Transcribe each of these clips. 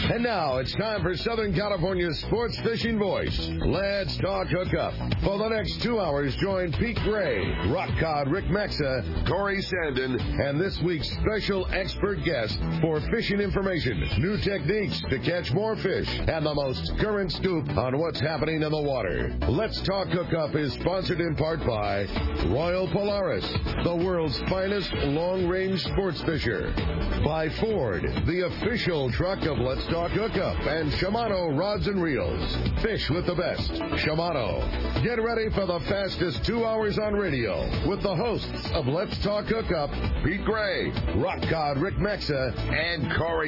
And now it's time for Southern California's sports fishing voice. Let's talk hookup. For the next 2 hours, join Pete Gray, Rock Cod Rick Mexa, Corey Sandin, and this week's special expert guest for fishing information, new techniques to catch more fish, and the most current scoop on what's happening in the water. Let's Talk Hookup is sponsored in part by Royal Polaris, the world's finest long-range sports fisher. By Ford, the official truck of Let's Talk Hookup, and Shimano Rods and Reels. Fish with the best. Shimano. Get ready for the fastest 2 hours on radio with the hosts of Let's Talk Hookup, Pete Gray, Rock Cod Rick Mexa, and Corey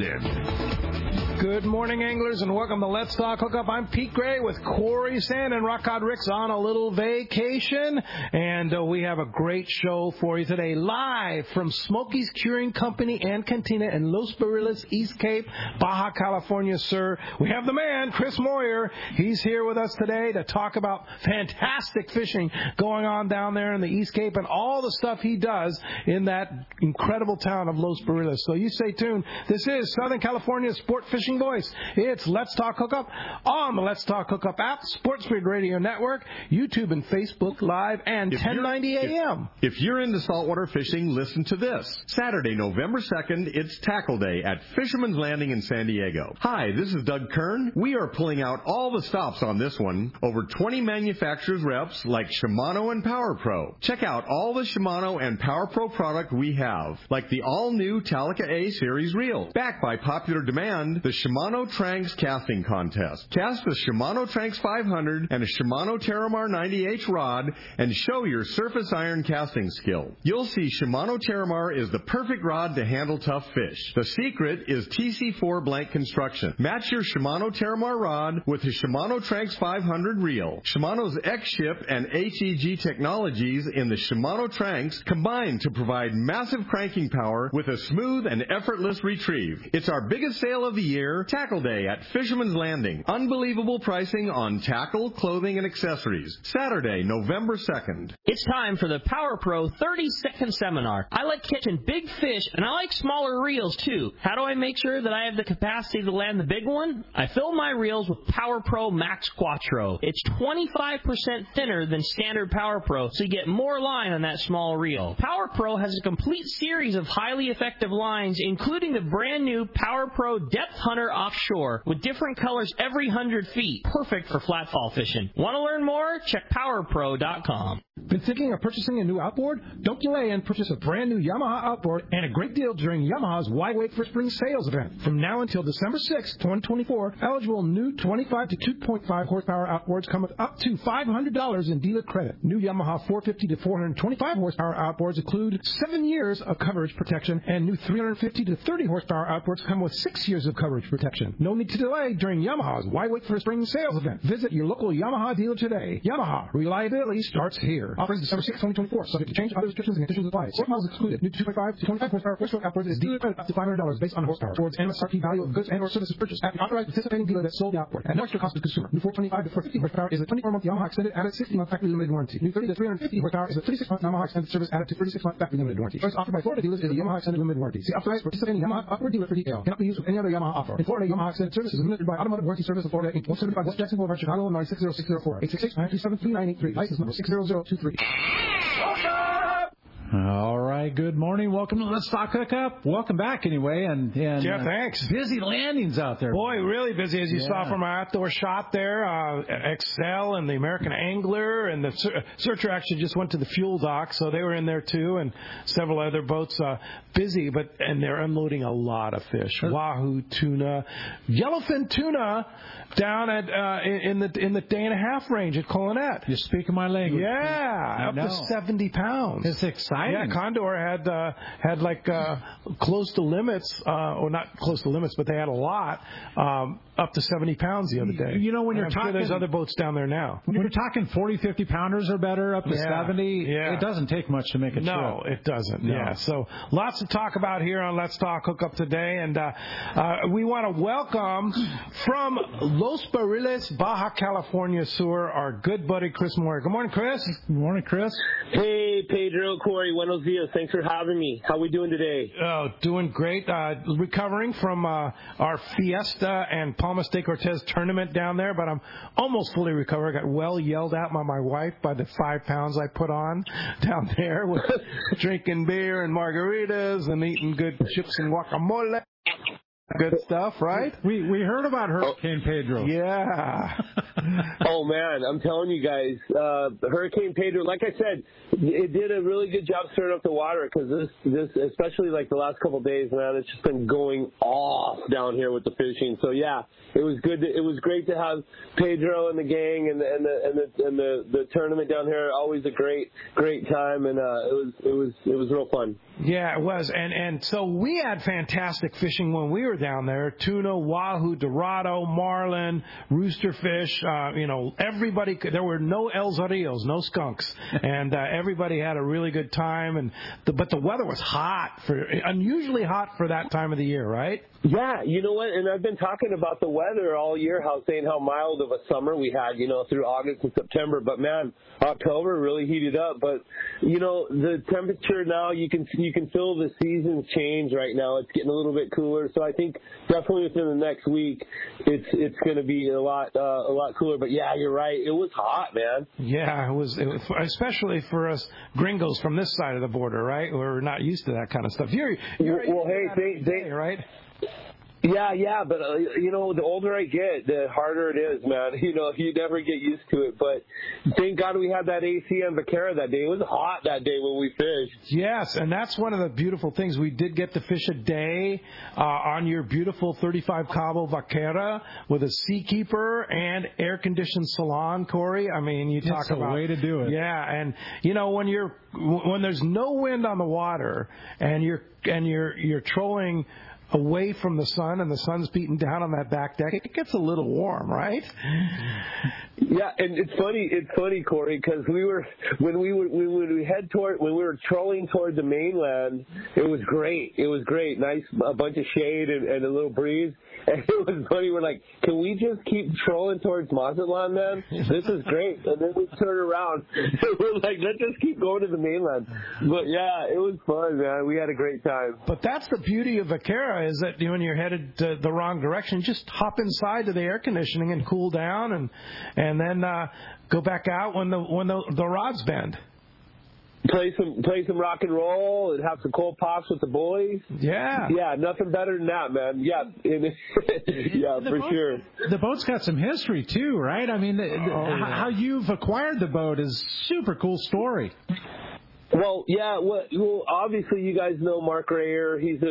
Sandin. Good morning, anglers, and welcome to Let's Talk Hookup. I'm Pete Gray with Corey Sandin. Rock Cod Rick's on a little vacation, and we have a great show for you today. Live from Smoky's Curing Company and Cantina in Los Barriles, East Cape, Baja California, sir. We have the man, Chris Moyer. He's here with us today to talk about fantastic fishing going on down there in the East Cape and all the stuff he does in that incredible town of Los Barriles. So you stay tuned. This is Southern California's sport fishing voice. It's Let's Talk Hookup on the Let's Talk Hookup app, Sports Grid Radio Network, YouTube and Facebook Live, and 1090 AM. If you're into saltwater fishing, listen to this. Saturday, November 2nd, it's Tackle Day at Fisherman's Landing in San Diego. Hi, this is Doug Kern. We are pulling out all the stops on this one. Over 20 manufacturers reps like Shimano and Power Pro. Check out all the Shimano and Power Pro product we have, like the all-new Talica A Series reel. Backed by popular demand, the Shimano Tranx Casting Contest. Cast a Shimano Tranx 500 and a Shimano Terramar 90H rod and show your surface iron casting skill. You'll see Shimano Terramar is the perfect rod to handle tough fish. The secret is TC4 blank construction. Match your Shimano Terramar rod with the Shimano Tranx 500 reel. Shimano's X-Ship and HEG technologies in the Shimano Tranx combine to provide massive cranking power with a smooth and effortless retrieve. It's our biggest sale of the year, Tackle Day at Fisherman's Landing. Unbelievable pricing on tackle, clothing, and accessories. Saturday, November 2nd. It's time for the Power Pro 30-second seminar. I like catching big fish, and I like smaller reels, too. How do I make sure that I have the capacity to land the big one? I fill my reels with Power Pro Max Quattro. It's 25% thinner than standard Power Pro, so you get more line on that small reel. Power Pro has a complete series of highly effective lines, including the brand new Power Pro Depth Hunter Offshore, with different colors every 100 feet. Perfect for flatfall fishing. Want to learn more? Check PowerPro.com. Been thinking of purchasing a new outboard? Don't delay and purchase a brand new Yamaha outboard and a great deal during Yamaha's Why Wait for Spring sales event. From now until December 6, 2024, eligible new 25 to 2.5 horsepower outboards come with up to $500 in dealer credit. New Yamaha 450 to 425 horsepower outboards include 7 years of coverage protection, and new 350 to 30 horsepower outboards come with 6 years of coverage protection. No need to delay during Yamaha's Why Wait for Spring sales event. Visit your local Yamaha dealer today. Yamaha, reliability starts here. Offers December 6, 2024. Subject to change. Other restrictions and conditions apply. Sport models excluded. New 225 to 25 horsepower four-stroke outboards is dealer credit up to $500 based on horsepower towards MSRP value of goods and/or services purchased at the authorized participating dealer that sold the outboard at no extra cost to the consumer. New 425 to 450 horsepower is a 24-month Yamaha extended added 60-month factory limited warranty. New 30 to 350 horsepower is a 36-month Yamaha extended service added to 36-month factory limited warranty. First offered by Florida dealers is the Yamaha extended limited warranty. See authorized participating Yamaha outboard dealer for detail. Cannot be used with any other Yamaha offer. In Florida, Yamaha extended service is limited by Automotive Warranty Service of Florida Inc. 175 West Jackson Boulevard, Chicago, Illinois 60604. 866-937-3983. License number 60023. All right, good morning. Welcome to Let's Talk Hookup. Welcome back anyway. And yeah, thanks. Busy landings out there. Boy, really busy, as you saw from our outdoor shot there. Excel and the American Angler and the Searcher actually just went to the fuel dock, so they were in there too, and several other boats busy, and they're unloading a lot of fish. Wahoo tuna, yellowfin tuna down at in the day and a half range at Colonet. You're speaking my language. Yeah, up to 70 pounds. It's exciting. Yeah, Condor had like close to limits, or not close to limits, but they had a lot, up to 70 pounds the other day. You know, when you're talking, there's other boats down there now. When you're talking 40, 50 pounders or better, up to 70, it doesn't take much to make a trip. No, it doesn't. No. Yeah, so lots to talk about here on Let's Talk Hookup today, and we want to welcome from Los Barriles, Baja California, Sur, our good buddy Chris Moyer. Good morning, Chris. Good morning, Chris. Hey, Pedro, Corey. Corey, buenos dias. Thanks for having me. How we doing today? Oh, doing great. Recovering from our Fiesta and Palmas de Cortez tournament down there, but I'm almost fully recovered. I got well yelled at by my wife by the 5 pounds I put on down there with drinking beer and margaritas and eating good chips and guacamole. Good stuff, right? We heard about Hurricane Pedro. Yeah. Oh, man, I'm telling you guys, Hurricane Pedro, like I said, it did a really good job stirring up the water because this, especially like the last couple of days, man, it's just been going off down here with the fishing. So, yeah, it was good. It was great to have Pedro and the gang and the tournament down here. Always a great time, and it was real fun. Yeah, it was. And so we had fantastic fishing when we were down there. Tuna, wahoo, dorado, marlin, roosterfish, everybody, there were no El Zorillos, no skunks. And everybody had a really good time. But the weather was unusually hot for that time of the year, right? Yeah, you know what? And I've been talking about the weather all year, saying how mild of a summer we had, through August and September. But man, October really heated up. But the temperature now, you can feel the seasons change right now. It's getting a little bit cooler. So I think definitely within the next week, it's going to be a lot cooler. But yeah, you're right. It was hot, man. Yeah, it was especially for us gringos from this side of the border, right? We're not used to that kind of stuff. Right? Yeah, but the older I get, the harder it is, man. You never get used to it. But thank God we had that AC on Vaquera that day. It was hot that day when we fished. Yes, and that's one of the beautiful things. We did get to fish a day on your beautiful 35 Cabo Vaquera with a seakeeper and air-conditioned salon, Corey. I mean, you talk about a way to do it. Yeah, and when there's no wind on the water and you're trolling away from the sun and the sun's beating down on that back deck, it gets a little warm, right? Yeah, and it's funny, Corey, because when we were trolling toward the mainland, it was great. Nice, a bunch of shade and a little breeze. And it was funny. We're like, can we just keep trolling towards Mazatlan, man? This is great. And then we turn around. We're like, let's just keep going to the mainland. But yeah, it was fun, man. We had a great time. But that's the beauty of Vaquera, is that when you're headed the wrong direction, just hop inside to the air conditioning and cool down, and then go back out when the rods bend. Play some rock and roll and have some cold pops with the boys. Yeah. Yeah, nothing better than that, man. Yeah, for sure. The boat's got some history too, right? I mean, how you've acquired the boat is super cool story. Well, yeah. Well, obviously, you guys know Mark Rayer. He's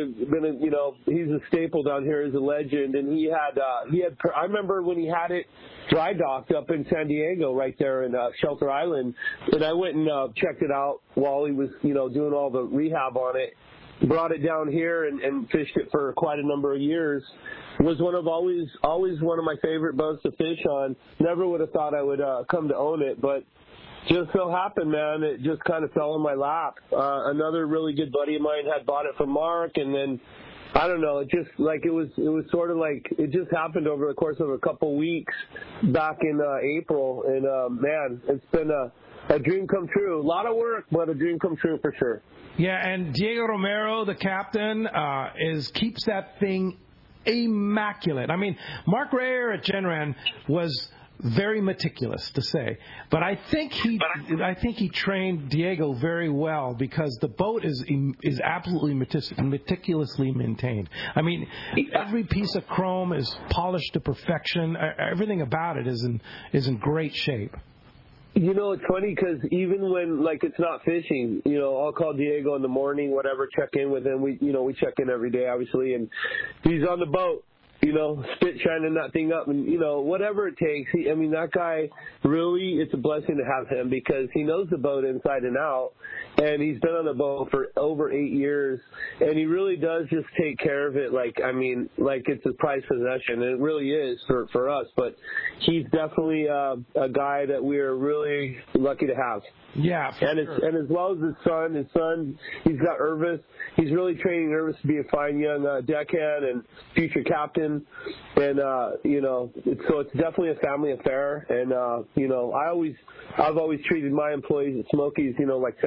a staple down here as a legend, and he had. I remember when he had it dry docked up in San Diego, right there in Shelter Island, and I went and checked it out while he was, doing all the rehab on it. Brought it down here and fished it for quite a number of years. Was always one of my favorite boats to fish on. Never would have thought I would come to own it, but just so happened, man, it just kind of fell in my lap. Another really good buddy of mine had bought it from Mark, and then I don't know, it just like it was sort of like it just happened over the course of a couple weeks back in April, and man, it's been a dream come true. A lot of work, but a dream come true for sure. Yeah, and Diego Romero, the captain, keeps that thing immaculate. I mean, Mark Rayer at Genran was very meticulous, to say, but I think he trained Diego very well, because the boat is absolutely meticulously maintained. I mean, every piece of chrome is polished to perfection. Everything about it is in great shape. It's funny because even when it's not fishing, I'll call Diego in the morning, whatever, check in with him. We check in every day, obviously, and he's on the boat. Spit shining that thing up and, whatever it takes. That guy, really, it's a blessing to have him, because he knows the boat inside and out, and he's been on the boat for over 8 years, and he really does just take care of it like it's a prized possession, and it really is for us, but he's definitely a guy that we are really lucky to have. Yeah, and as well as his son, he's got Irvis. He's really training Irvis to be a fine young deckhand and future captain. And so it's definitely a family affair. And I've always treated my employees at Smokies, like family.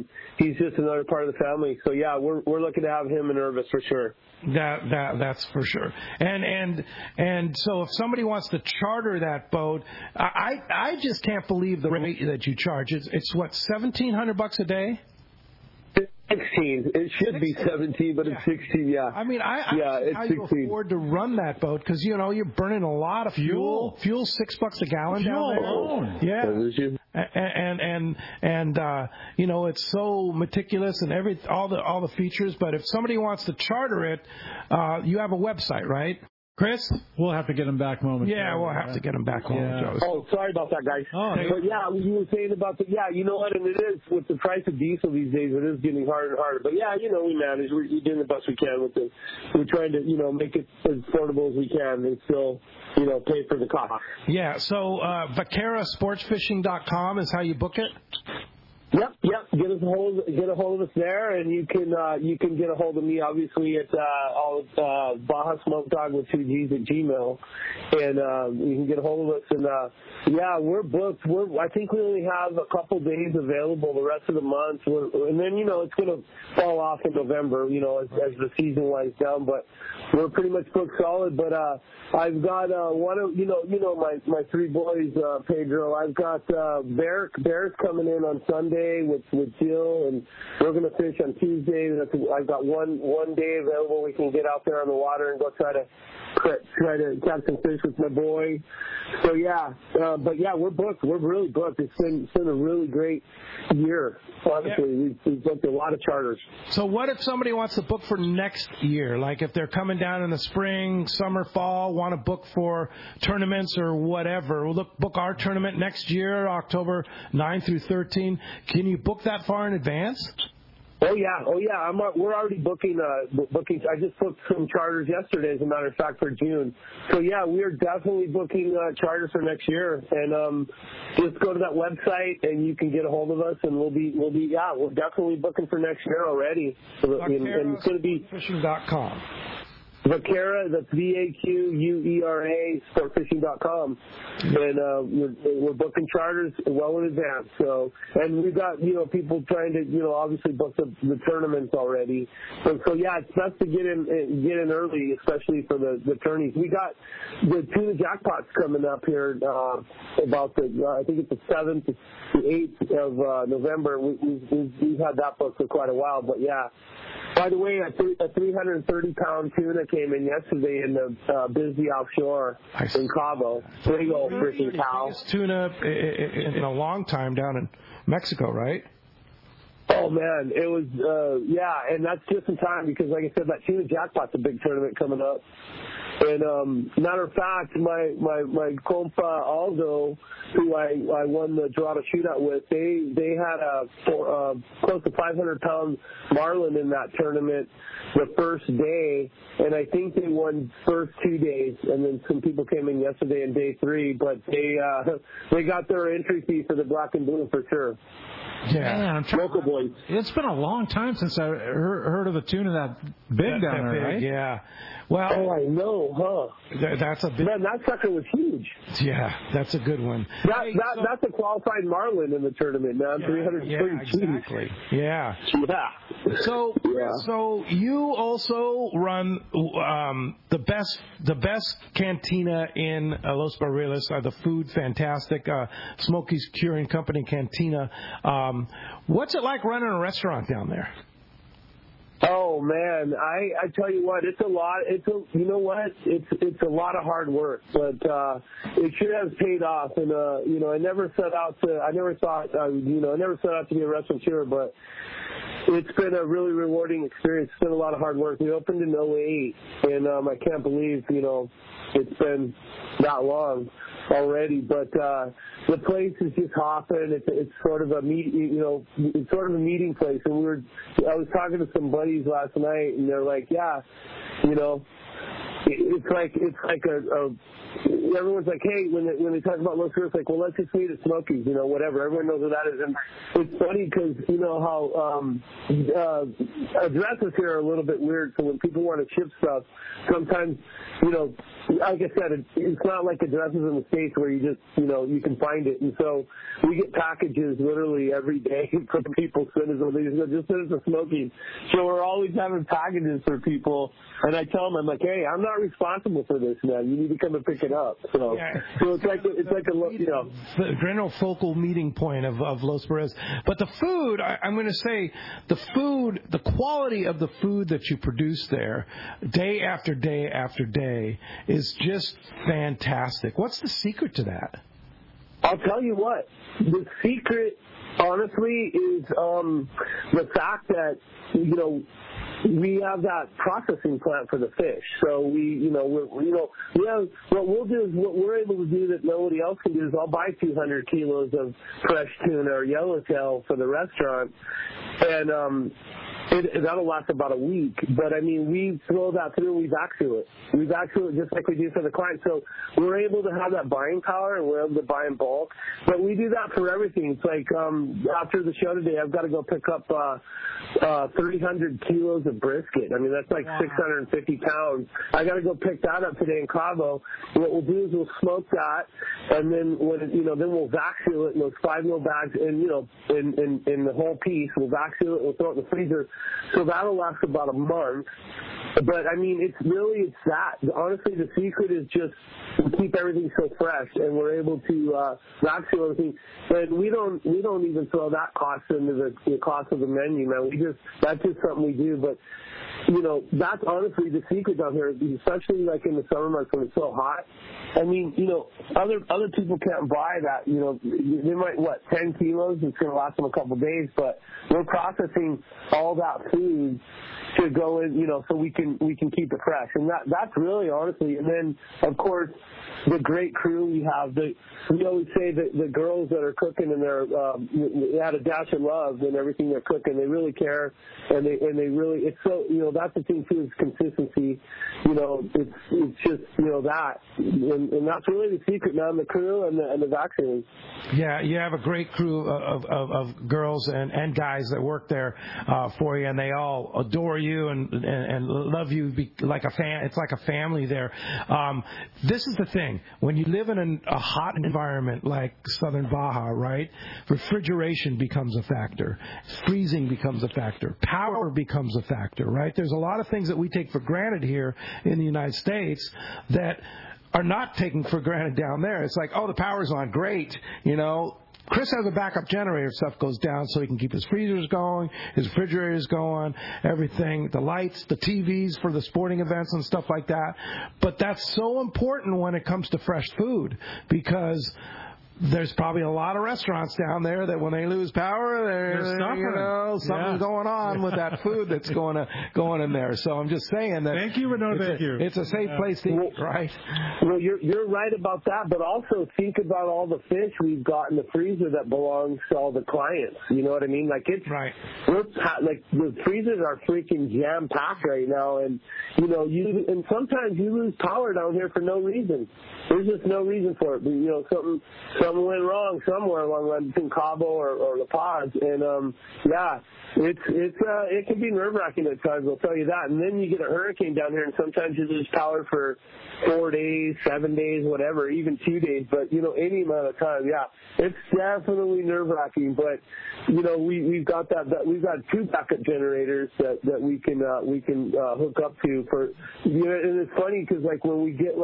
and he's just another part of the family. So yeah, we're looking to have him in Irvis for sure. That's for sure. And so if somebody wants to charter that boat, I just can't believe the rate that you charge. It's what, $1,700 a day? 16. It should be 17, but it's 16. Yeah. I mean, it's how 16. you afford to run that boat, because you're burning a lot of fuel. Fuel's $6 a gallon down there. Yeah. And it's so meticulous and all the features. But if somebody wants to charter it, you have a website, right? Chris? We'll have to get him back momentarily. Yeah, we'll have to get him back momentarily. Oh, sorry about that, guys. But yeah, you were saying about you know what, and it is, with the price of diesel these days, it is getting harder and harder. But yeah, we manage. We're doing the best we can with it. We're trying to, make it as affordable as we can and still, pay for the cost. Yeah, so VaqueraSportsFishing.com is how you book it? Yep. Get a hold of us there, and you can get a hold of me obviously at Baja Smoke Dog with 2 G's at Gmail, and you can get a hold of us. And we're booked. I think we only have a couple days available the rest of the month, and then it's going to fall off in November, as the season winds down. But we're pretty much booked solid. But I've got one of my 3 boys, Pedro. I've got Bears coming in on Sunday with Jill, and we're going to fish on Tuesday. I've got one day available. We can get out there on the water and go try to catch some fish with my boy. So but we're booked. We're really booked. It's been a really great year. Honestly, we've booked a lot of charters. So what if somebody wants to book for next year? Like if they're coming down in the spring, summer, fall, want to book for tournaments or whatever. We'll book our tournament next year, October 9 through 13. Can you book that far in advance? Oh yeah. We're already booking. I just booked some charters yesterday, as a matter of fact, for June. So yeah, we are definitely booking charters for next year. And just go to that website and you can get a hold of us, and we're definitely booking for next year already. And it's going to be fishing.com. Vaquera, that's VAQUERA, sportfishing.com. And we're booking charters well in advance. So, and we've got, people trying to, obviously book the tournaments already. So yeah, it's best to get in early, especially for the tourneys. We got the tuna jackpots coming up here about I think it's the 7th to the 8th of November. We've had that booked for quite a while, but yeah. By the way, a 330-pound tuna came in yesterday in the Bisbee offshore in Cabo. Big old freaking cow. Biggest tuna in a long time down in Mexico, right? Oh, man. It was, and that's just in time because, like I said, that tuna jackpot's a big tournament coming up. And matter of fact, my compa Aldo, who I won the Dorado shootout with, they had a close to 500-pound marlin in that tournament the first day, and I think they won first 2 days, and then some people came in yesterday in day 3, but they got their entry fee for the black and blue for sure. Yeah, man, I'm trying. Local boys. It's been a long time since I heard of a tuna that big down there, right? Yeah. Well, I know, huh? That's a big. Man, that sucker was huge. Yeah, that's a good one. That's a qualified marlin in the tournament, man. 330. Yeah, exactly. Yeah. So you also run the best cantina in Los Barriles, the food fantastic Smokey's Curing Company Cantina. What's it like running a restaurant down there? Oh man, I tell you what, it's a lot. You know what? It's a lot of hard work, but it sure has paid off. And I never set out to be a restaurateur, but it's been a really rewarding experience. It's been a lot of hard work. We opened in 2008, and I can't believe it's been that long already. But the place is just hopping. It's sort of a it's sort of a meeting place. And I was talking to some buddies last night, and they're like, yeah, it's like everyone's like, hey, when they talk about Los Rios, like, well, let's just meet at Smokies, whatever. Everyone knows what that is. And it's funny because you know how addresses here are a little bit weird. So when people want to ship stuff, sometimes, like I said, it's not like addresses in the States where you just, you can find it. And so we get packages literally every day from people sending them. They just send us a Smokies. So we're always having packages for people. And I tell them, I'm like, hey, I'm not responsible for this, man. You need to come and pick it up. So, so it's like the general focal meeting point of Los Perez. But the food, I'm going to say, the quality of the food that you produce there, day after day after day, is just fantastic. What's the secret to that? I'll tell you what. The secret, honestly, is the fact that, we have that processing plant for the fish. So we have what we'll do is what we're able to do that nobody else can do is I'll buy 200 kilos of fresh tuna or yellowtail for the restaurant, and that'll last about a week. But I mean, we throw that through and we vac seal it. We vac seal it just like we do for the client. So we're able to have that buying power and we're able to buy in bulk. But we do that for everything. It's like after the show today, I've got to go pick up 300 kilos of brisket. I mean, that's like 650 pounds. I got to go pick that up today in Cabo. What we'll do is we'll smoke that, and then then we'll vac seal it in those 5 mil bags, and in the whole piece. We'll vac seal it. We'll throw it in the freezer. So that'll last about a month. But I mean, it's that. Honestly, the secret is just to keep everything so fresh, and we're able to vac seal everything. And we don't even throw that cost into the cost of the menu, man. That's just something we do. But that's honestly the secret down here, especially like in the summer months when it's so hot. I mean, other people can't buy that. They might 10 kilos. It's going to last them a couple of days, but we're processing all that food to go in, so we can keep it fresh, and that's really honestly. And then of course the great crew we have. We always say that the girls that are cooking and they add a dash of love in everything they're cooking. They really care, and they really. It's so that's the thing too is consistency. It's just that, and that's really the secret now. The crew and the vaccines. Yeah, you have a great crew of girls and guys that work there for you, and they all adore you and love you like a fan. It's like a family there. This is the thing. When you live in a hot environment like Southern Baja, right, refrigeration becomes a factor. Freezing becomes a factor. Power becomes a factor, right? There's a lot of things that we take for granted here in the United States that are not taken for granted down there. It's like, oh, the power's on. Great. Chris has a backup generator if stuff goes down so he can keep his freezers going, his refrigerators going, everything, the lights, the TVs for the sporting events and stuff like that. But that's so important when it comes to fresh food because there's probably a lot of restaurants down there that when they lose power, something's going on with that food that's going in there. So I'm just saying that. Thank you, but no thank you. It's a safe place to eat, right? Well, you're right about that, but also think about all the fish we've got in the freezer that belongs to all the clients. You know what I mean? Like it's right. Like the freezers are freaking jam packed right now, and and sometimes you lose power down here for no reason. There's just no reason for it. Something went wrong somewhere along the line between Cabo or La Paz, and it can be nerve-wracking at times. I'll tell you that. And then you get a hurricane down here, and sometimes you lose power for 4 days, 7 days, whatever, even 2 days. But any amount of time, it's definitely nerve-wracking. But we've got we've got 2 backup generators that we can hook up to for. And it's funny because like when we get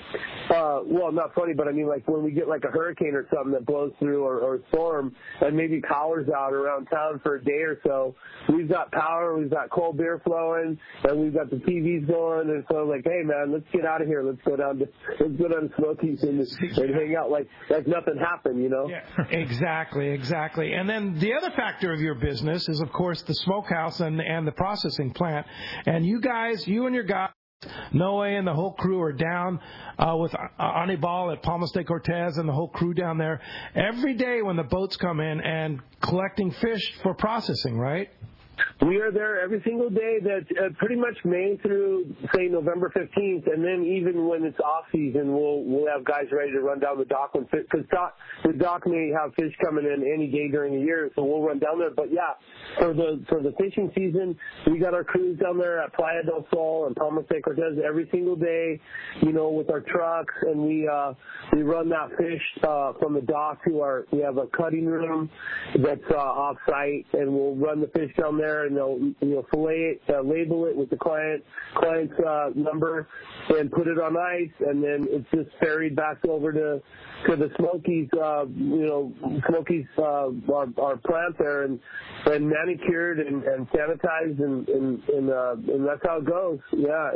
not funny, but I mean like when we get like a hurricane or something that blows through or a storm and maybe power's out around town for a day or so, we've got power, we've got cold beer flowing, and we've got the TVs going, and so I'm like, hey man, let's get out of here, let's go down to Smokies and hang out like nothing happened, Yeah, exactly. And then the other factor of your business is of course the smokehouse and the processing plant, and you and your guys, Noe and the whole crew are down with Anibal at Palmas de Cortez and the whole crew down there every day when the boats come in and collecting fish for processing, right? We are there every single day. That pretty much May through say November 15th, and then even when it's off season, we'll have guys ready to run down the dock because the dock may have fish coming in any day during the year, so we'll run down there. But yeah, for the fishing season, we got our crews down there at Playa del Sol and Palmas de Cortez every single day, with our trucks, and we run that fish from the dock to we have a cutting room that's off site, and we'll run the fish down there, and they'll fillet it, label it with the client's number, and put it on ice, and then it's just ferried back over to the Smokies, Smokies, our plant there, and manicured and sanitized, and that's how it goes. Yeah,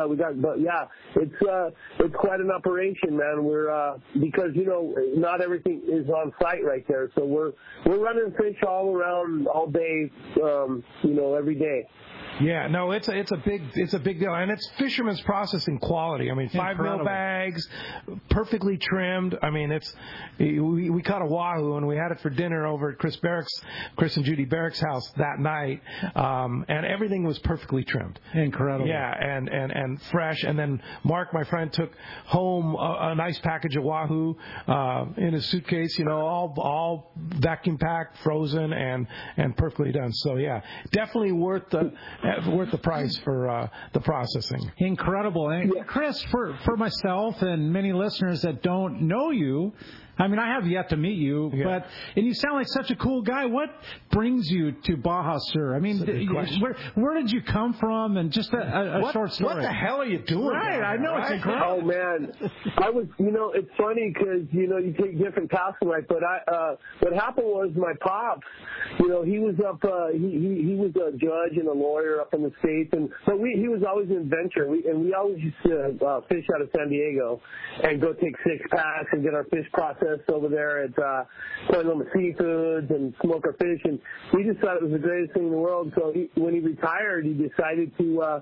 it's quite an operation, man. We're because not everything is on site right there, so we're running fish all around all day, every day. Yeah, no, it's a big deal, and it's fisherman's processing quality. I mean, 5 mil bags, perfectly trimmed. I mean, we caught a wahoo and we had it for dinner over at Chris and Judy Barrick's house that night, and everything was perfectly trimmed. Incredible. Yeah, and fresh. And then Mark, my friend, took home a nice package of wahoo in his suitcase. All vacuum packed, frozen, and perfectly done. So yeah, definitely worth the price for the processing. Incredible. And Chris, for myself and many listeners that don't know you, I mean, I have yet to meet you, and you sound like such a cool guy. What brings you to Baja Sur? I mean, where did you come from? And just a short story. What the hell are you doing? Right, I know, it's incredible. Oh man, I was, it's funny because you take different paths in life. But what happened was my pops, he was up, he was a judge and a lawyer up in the States, but he was always an adventurer. We always used to fish out of San Diego and go take 6-packs and get our fish processed over there at Point Loma Seafoods and smoke our fish, and he just thought it was the greatest thing in the world. So when he retired, he decided to,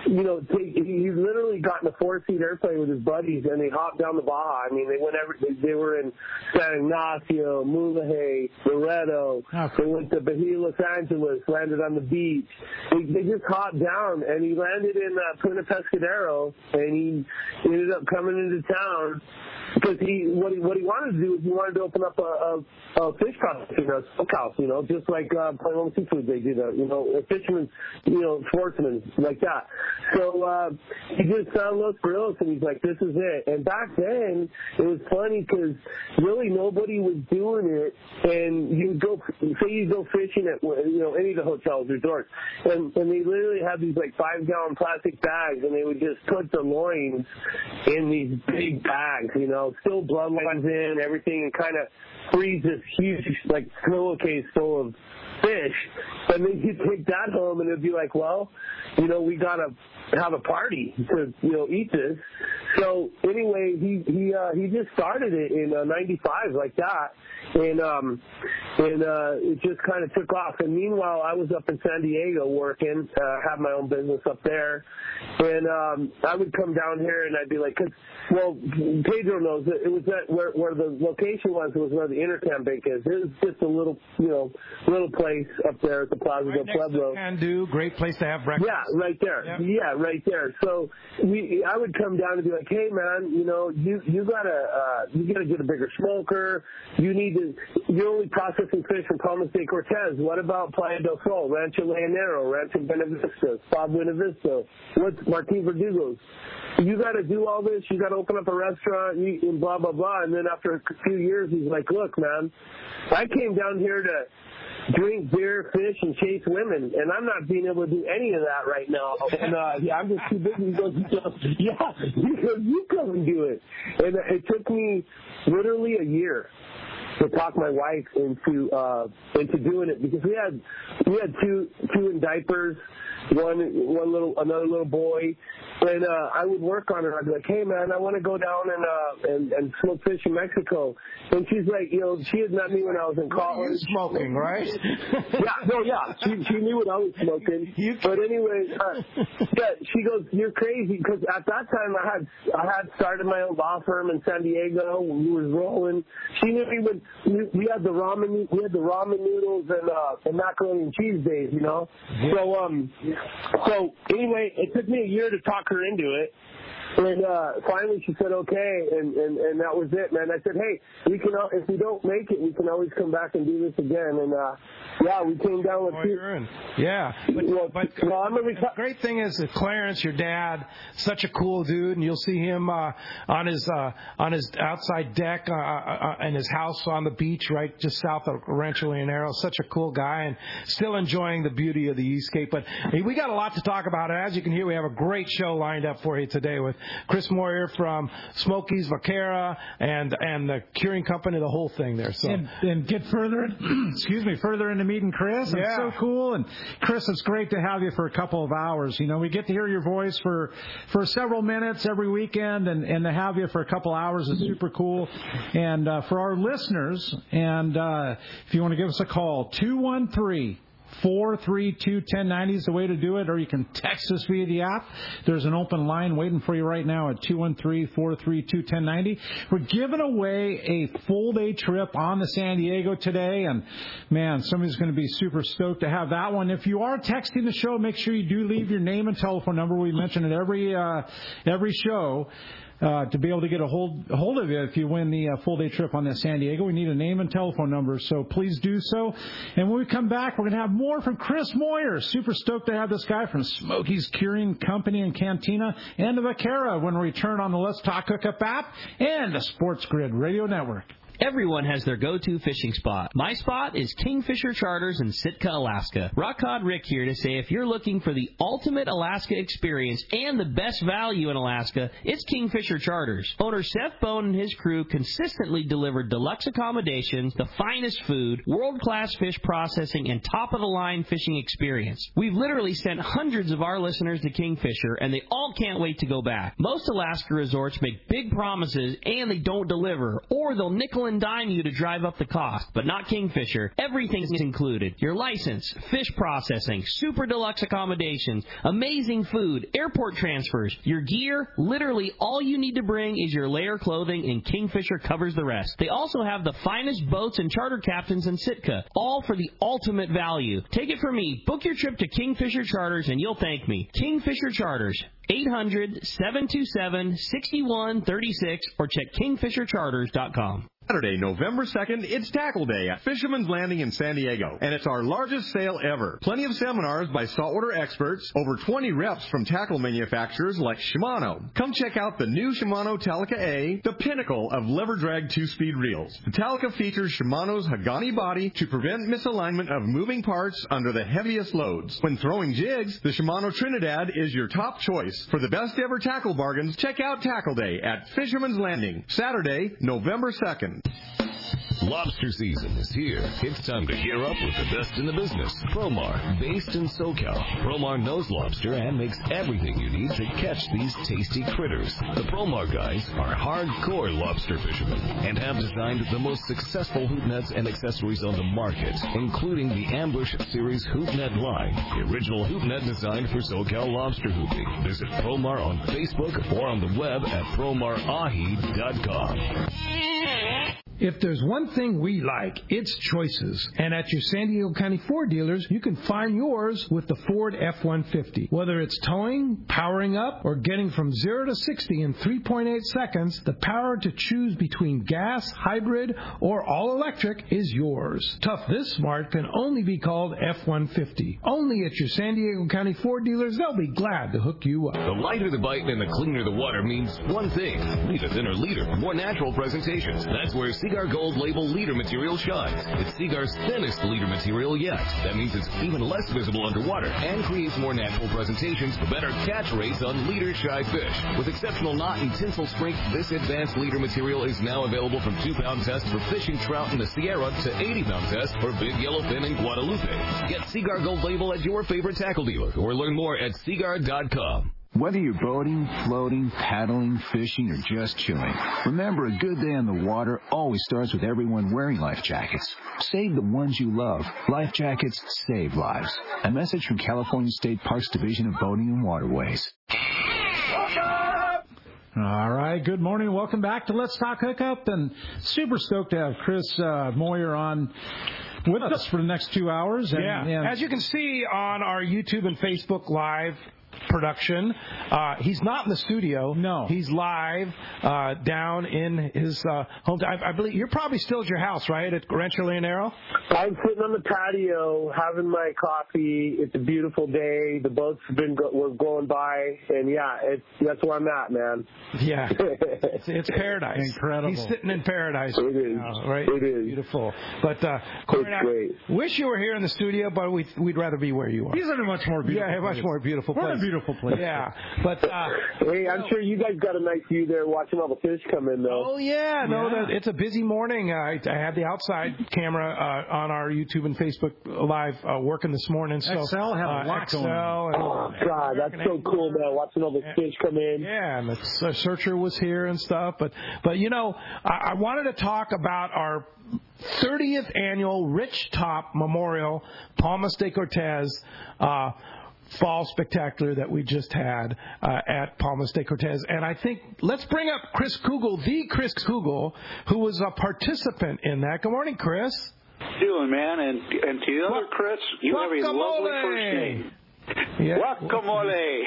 he literally got in a 4-seat airplane with his buddies, and they hopped down the Baja. I mean, they were in San Ignacio, Mulegé, Loreto. They went to Bahia, Los Angeles, landed on the beach. They just hopped down, and he landed in Punta Pescadero, and he ended up coming into town. Because what he wanted to do is he wanted to open up a fish processing, a smokehouse, just like Point Loma Seafood, they did, a fisherman, sportsman, like that. So he just found Los Grillos, and he's like, this is it. And back then, it was funny because really nobody was doing it, and you go fishing at, any of the hotels, resorts, and they literally had these like 5-gallon plastic bags, and they would just put the loins in these big bags, still bloodlines in, everything, and kind of freeze this huge, like, pillowcase full of fish. And then you'd take that home, and it'd be like, well, we got to have a party to, eat this. So anyway, he just started it in 95 like that. And it just kind of took off. And meanwhile, I was up in San Diego working, had my own business up there. And I would come down here, and I'd be like, Pedro knows that it was where the location was. It was where the Intercam Bank is. It was just a little place up there at the Plaza del Pueblo. Can do. Great place to have breakfast. Yeah, right there. Yep. Yeah, right there. So I would come down and be like, hey man, you gotta get a bigger smoker. You're only processing fish from Palmas de Cortez. What about Playa del Sol, Rancho Leonero, Rancho Buenavista, Spa Buenavista? What's Martin Verdugo's? You got to do all this. You got to open up a restaurant and blah, blah, blah. And then after a few years, he's like, look, man, I came down here to drink beer, fish, and chase women, and I'm not being able to do any of that right now. And I'm just too busy. He goes, you come and do it. And it took me literally a year to talk my wife into doing it, because we had two in diapers. another little boy, and I would work on her. I'd be like, hey man, I want to go down and smoke fish in Mexico. And she's like, she had met me when I was in college. You smoking, right? Yeah. She knew what I was smoking. But anyways, she goes, you're crazy, because at that time I had started my own law firm in San Diego. We was rolling. She knew we had the ramen noodles and macaroni and cheese days, So anyway, it took me a year to talk her into it. And finally she said okay, and that was it, man. I said, hey, we can if we don't make it, we can always come back and do this again. And we came down with Yeah, but the great thing is that Clarence, your dad, such a cool dude, and you'll see him on his outside deck in his house on the beach, right just south of Rancho Leonero. Such a cool guy, and still enjoying the beauty of the East Cape. But hey, we got a lot to talk about. As you can hear, we have a great show lined up for you today with Chris Moyer from Smokies Vaquera and the Curing Company, the whole thing there. So and get further into meeting Chris. It's so cool. And Chris, it's great to have you for a couple of hours. We get to hear your voice for several minutes every weekend, and to have you for a couple hours is super cool. And for our listeners, and if you want to give us a call, 213-432-1090 is the way to do it, or you can text us via the app. There's an open line waiting for you right now at 213-432-1090. We're giving away a full-day trip on to San Diego today, and, man, somebody's going to be super stoked to have that one. If you are texting the show, make sure you do leave your name and telephone number. We mention it every show. To be able to get a hold of you if you win the full-day trip on the San Diego. We need a name and telephone number, so please do so. And when we come back, we're going to have more from Chris Moyer. Super stoked to have this guy from Smokies Curing Company and Cantina and the Vaquera when we return on the Let's Talk Hookup app and the Sports Grid Radio Network. Everyone has their go-to fishing spot. My spot is Kingfisher Charters in Sitka, Alaska. Rock Cod Rick here to say if you're looking for the ultimate Alaska experience and the best value in Alaska, it's Kingfisher Charters. Owner Seth Bone and his crew consistently deliver deluxe accommodations, the finest food, world-class fish processing, and top-of-the-line fishing experience. We've literally sent hundreds of our listeners to Kingfisher, and they all can't wait to go back. Most Alaska resorts make big promises, and they don't deliver, or they'll nickel and dime you to drive up the cost, but not Kingfisher. Everything is included. Your license, fish processing, super deluxe accommodations, amazing food, airport transfers, your gear. Literally all you need to bring is your layer clothing, and Kingfisher covers the rest. They also have the finest boats and charter captains in Sitka, all for the ultimate value. Take it from me. Book your trip to Kingfisher Charters and you'll thank me. Kingfisher Charters. 800-727-6136 or check kingfishercharters.com. Saturday, November 2nd, it's Tackle Day at Fisherman's Landing in San Diego, and it's our largest sale ever. Plenty of seminars by saltwater experts, over 20 reps from tackle manufacturers like Shimano. Come check out the new Shimano Talica A, the pinnacle of lever drag 2-speed reels. The Talica features Shimano's Hagani body to prevent misalignment of moving parts under the heaviest loads. When throwing jigs, the Shimano Trinidad is your top choice. For the best ever tackle bargains, check out Tackle Day at Fisherman's Landing, Saturday, November 2nd. Lobster season is here. It's time to gear up with the best in the business. Promar, based in SoCal. Promar knows lobster and makes everything you need to catch these tasty critters. The Promar guys are hardcore lobster fishermen and have designed the most successful hoop nets and accessories on the market, including the Ambush Series hoop net line, the original hoop net designed for SoCal lobster hooping. Visit Promar on Facebook or on the web at promarahi.com. If there's one thing we like, it's choices. And at your San Diego County Ford dealers, you can find yours with the Ford F-150. Whether it's towing, powering up, or getting from 0 to 60 in 3.8 seconds, the power to choose between gas, hybrid, or all-electric is yours. Tough this smart can only be called F-150. Only at your San Diego County Ford dealers, they'll be glad to hook you up. The lighter the bite and the cleaner the water means one thing. Leave a thinner leader, more natural presentations. That's where Seaguar Gold Label leader material shines. It's Seaguar's thinnest leader material yet. That means it's even less visible underwater and creates more natural presentations for better catch rates on leader-shy fish. With exceptional knot and tinsel strength, this advanced leader material is now available from 2-pound tests for fishing trout in the Sierra to 80-pound tests for big yellowfin in Guadalupe. Get Seaguar Gold Label at your favorite tackle dealer or learn more at Seaguar.com. Whether you're boating, floating, paddling, fishing, or just chilling, remember a good day on the water always starts with everyone wearing life jackets. Save the ones you love. Life jackets save lives. A message from California State Parks Division of Boating and Waterways. All right, good morning. Welcome back to Let's Talk Hookup, and super stoked to have Chris Moyer on with us for the next 2 hours. And as you can see on our YouTube and Facebook Live production, he's not in the studio. No, he's live down in his hometown. I believe you're probably still at your house, right, at Rancho Leonero? I'm sitting on the patio having my coffee. It's a beautiful day. The boats were going by, and that's where I'm at, man. Yeah, it's paradise. Incredible. He's sitting in paradise. It is. Now, right? It is beautiful. But Corey, I wish you were here in the studio, but we'd rather be where you are. He's in a much more beautiful. Yeah, much more beautiful place. What a beautiful place. Yeah, but hey, I'm sure you guys got a nice view there watching all the fish come in, though. Oh yeah, it's a busy morning. I had the outside camera on our YouTube and Facebook Live working this morning. So Excel had a lot going on. Oh God, that's so cool, man! Watching all the fish come in. Yeah, and the searcher was here and stuff. But I wanted to talk about our 30th annual Rich Top Memorial Palmas de Cortez Fall Spectacular that we just had at Palmas de Cortez. And I think let's bring up Chris Kugel, the Chris Kugel, who was a participant in that. Good morning, Chris. Doing, man, and to the other Chris, you have a lovely first name. Yeah. Guacamole.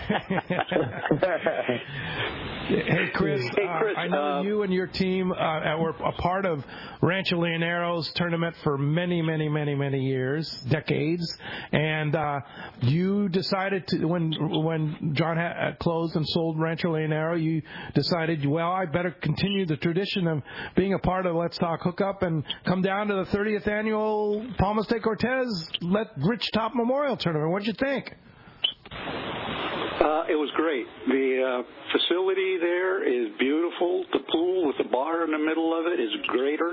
Hey, Chris, I know you and your team were a part of Rancho Leonero's tournament for many, many, many, many years, decades, and you decided to, when John had closed and sold Rancho Leonero, you decided, well, I better continue the tradition of being a part of Let's Talk Hookup and come down to the 30th annual Palmas de Cortez Rich Top Memorial Tournament. What'd you think? It was great. The facility there is beautiful. The pool with the bar in the middle of it is greater.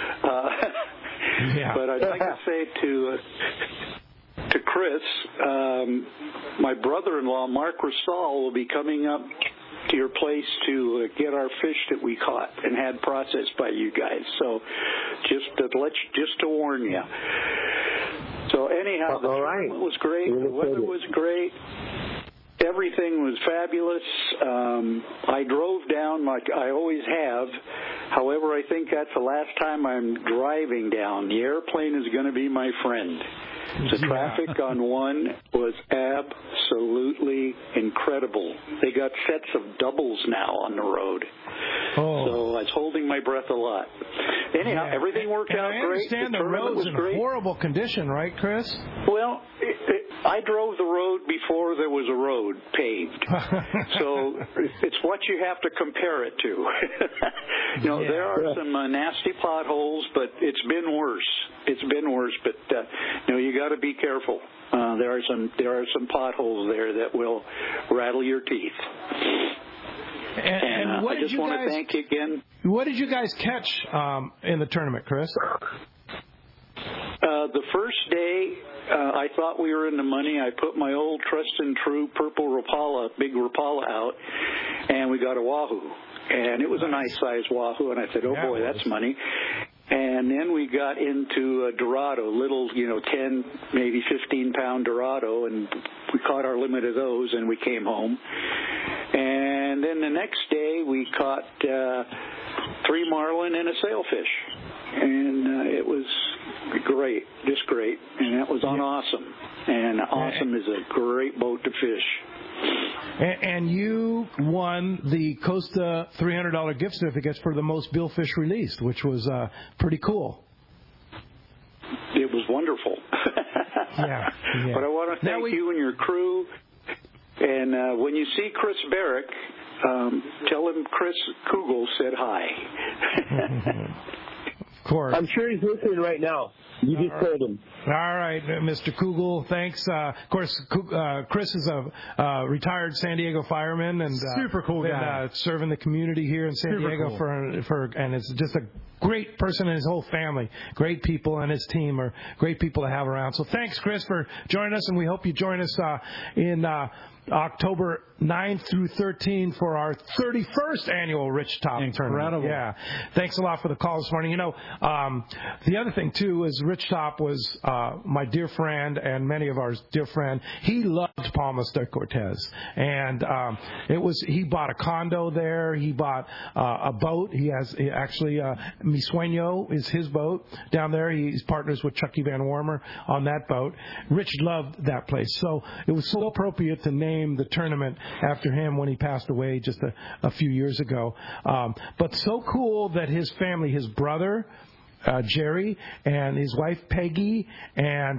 But I'd like to say to Chris, my brother-in-law, Mark Rosal, will be coming up to your place to get our fish that we caught and had processed by you guys. So just to warn you. So anyhow, the tournament was great. The weather was great. Everything was fabulous. I drove down like I always have. However, I think that's the last time I'm driving down. The airplane is going to be my friend. The traffic on one was absolutely incredible. They got sets of doubles now on the road. So I was holding my breath a lot. Anyhow, everything worked out great. I understand the road's in horrible condition, right, Chris? Well, I drove the road before there was a road paved. So it's what you have to compare it to. There are some nasty potholes, but it's been worse. But you got to be careful. There are some potholes there that will rattle your teeth. And I just want to thank you again. What did you guys catch in the tournament, Chris? The first day, I thought we were in the money. I put my old trust and true purple Rapala, big Rapala out, and we got a wahoo. And it was a nice sized wahoo, and I said, oh boy, that's money. And then we got into a Dorado, little, 10, maybe 15-pound Dorado, and we caught our limit of those, and we came home. And then the next day we caught 3 marlin and a sailfish. And it was great, just great. And that was on Awesome. And Awesome is a great boat to fish. And you won the Costa $300 gift certificates for the most billfish released, which was pretty cool. It was wonderful. Yeah. But I want to thank you and your crew. And when you see Chris Barrick tell him Chris Kugel said hi. Of course. I'm sure he's listening right now. You just told him. All right, Mr. Kugel, thanks. Of course, Chris is a retired San Diego fireman and super cool guy, serving the community here in San Diego cool. for and it's just a great person and his whole family. Great people, and his team are great people to have around. So thanks, Chris, for joining us, and we hope you join us in October 9th through 13th for our 31st annual Rich Top Tournament. Yeah. Thanks a lot for the call this morning. You know, the other thing, too, is Rich Top was my dear friend and many of our dear friend. He loved Palmas de Cortez. And he bought a condo there. He bought a boat. He actually, Mi Sueño is his boat down there. He's partners with Chucky Van Warmer on that boat. Rich loved that place. So it was so appropriate to name the tournament after him when he passed away just a few years ago. But so cool that his family, his brother, Jerry, and his wife Peggy, and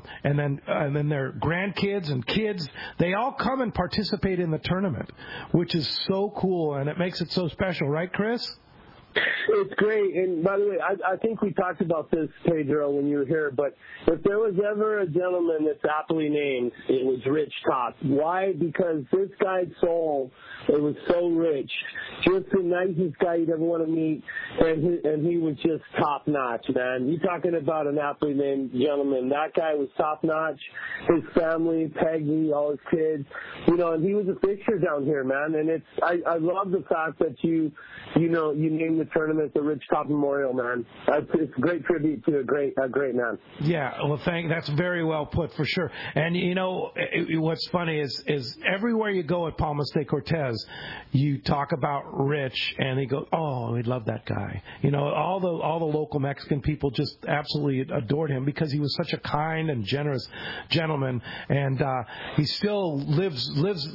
then their grandkids and kids, they all come and participate in the tournament, which is so cool, and it makes it so special, right, Chris? It's great. And by the way, I think we talked about this, Pedro, when you were here, but if there was ever a gentleman that's aptly named, it was Rich Top. Why? Because this guy's soul, it was so rich. Just the nicest guy you'd ever want to meet, and he was just top-notch, man. You're talking about an aptly named gentleman. That guy was top-notch. His family, Peggy, all his kids, and he was a fixture down here, man. And I love the fact that you named the tournament the Rich Top Memorial, man. It's a great tribute to a great man. Yeah, well, that's very well put, for sure. And what's funny is everywhere you go at Palmas de Cortez, you talk about Rich, and they go, "Oh, we love that guy." All the local Mexican people just absolutely adored him because he was such a kind and generous gentleman, and he still lives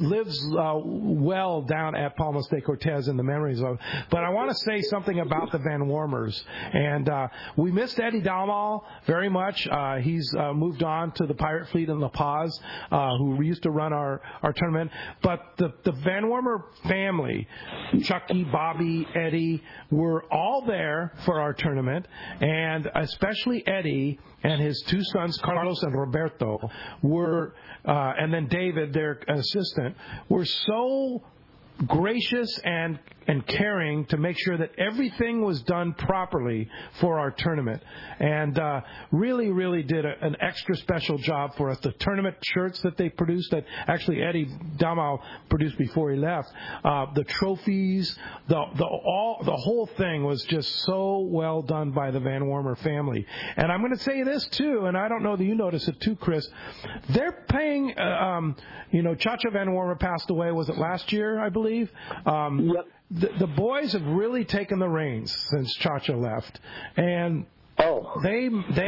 well down at Palmas de Cortez in the memories of. But I want to say something about the Van Warmers, and we missed Eddie Dalmal very much. He's moved on to the Pirate Fleet in La Paz, who used to run our tournament. But the Van Warmer family, Chucky, Bobby, Eddie, were all there for our tournament, and especially Eddie and his two sons, Carlos and Roberto, were, and then David, their assistant, were so gracious and caring to make sure that everything was done properly for our tournament, and really, really did an extra special job for us. The tournament shirts that they produced, that actually Eddie Dalmal produced before he left, the trophies, the whole thing was just so well done by the Van Warmer family. And I'm going to say this too, and I don't know that you noticed it too, Chris. They're paying. Chacha Van Warmer passed away. Was it last year? I believe. Yep. The boys have really taken the reins since Chacha left, and they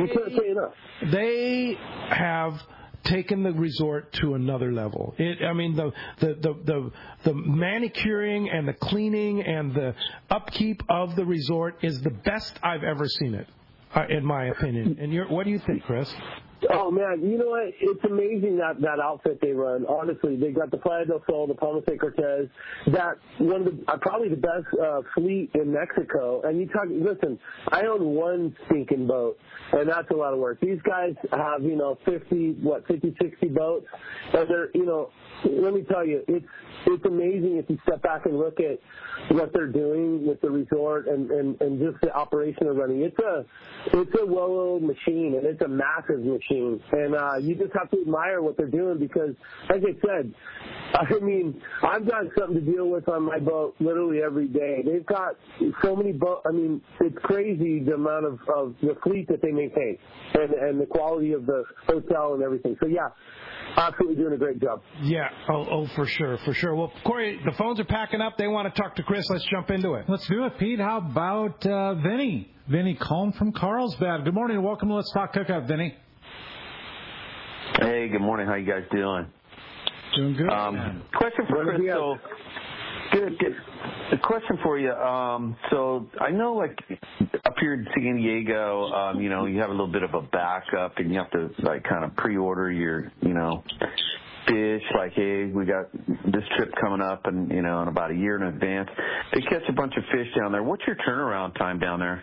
have taken the resort to another level. The manicuring and the cleaning and the upkeep of the resort is the best I've ever seen it, in my opinion. And what do you think, Chris? Oh, man, you know what? It's amazing that outfit they run. Honestly, they got the Playa del Sol, the Palmas de Cortez, that one of the probably the best fleet in Mexico. And listen, I own one stinking boat, and that's a lot of work. These guys have 50, 60 boats, and they're let me tell you, it's amazing if you step back and look at what they're doing with the resort and just the operation they're running. It's a well-oiled machine, and it's a massive machine. And you just have to admire what they're doing because, like I said, I've got something to deal with on my boat literally every day. They've got so many boats. It's crazy the amount of the fleet that they maintain and the quality of the hotel and everything. So, yeah. Absolutely doing a great job. Yeah. Oh, for sure. Well, Corey, the phones are packing up. They want to talk to Chris. Let's jump into it. Let's do it, Pete. How about Vinny? Vinny Colm from Carlsbad. Good morning and welcome to Let's Talk Cookout, Vinny. Hey, good morning. How you guys doing? Doing good. Question for Chris. So, good. A question for you. So I know, like, up here in San Diego, you have a little bit of a backup, and you have to kind of pre-order your, fish, like, hey, we got this trip coming up, and in about a year in advance. They catch a bunch of fish down there. What's your turnaround time down there?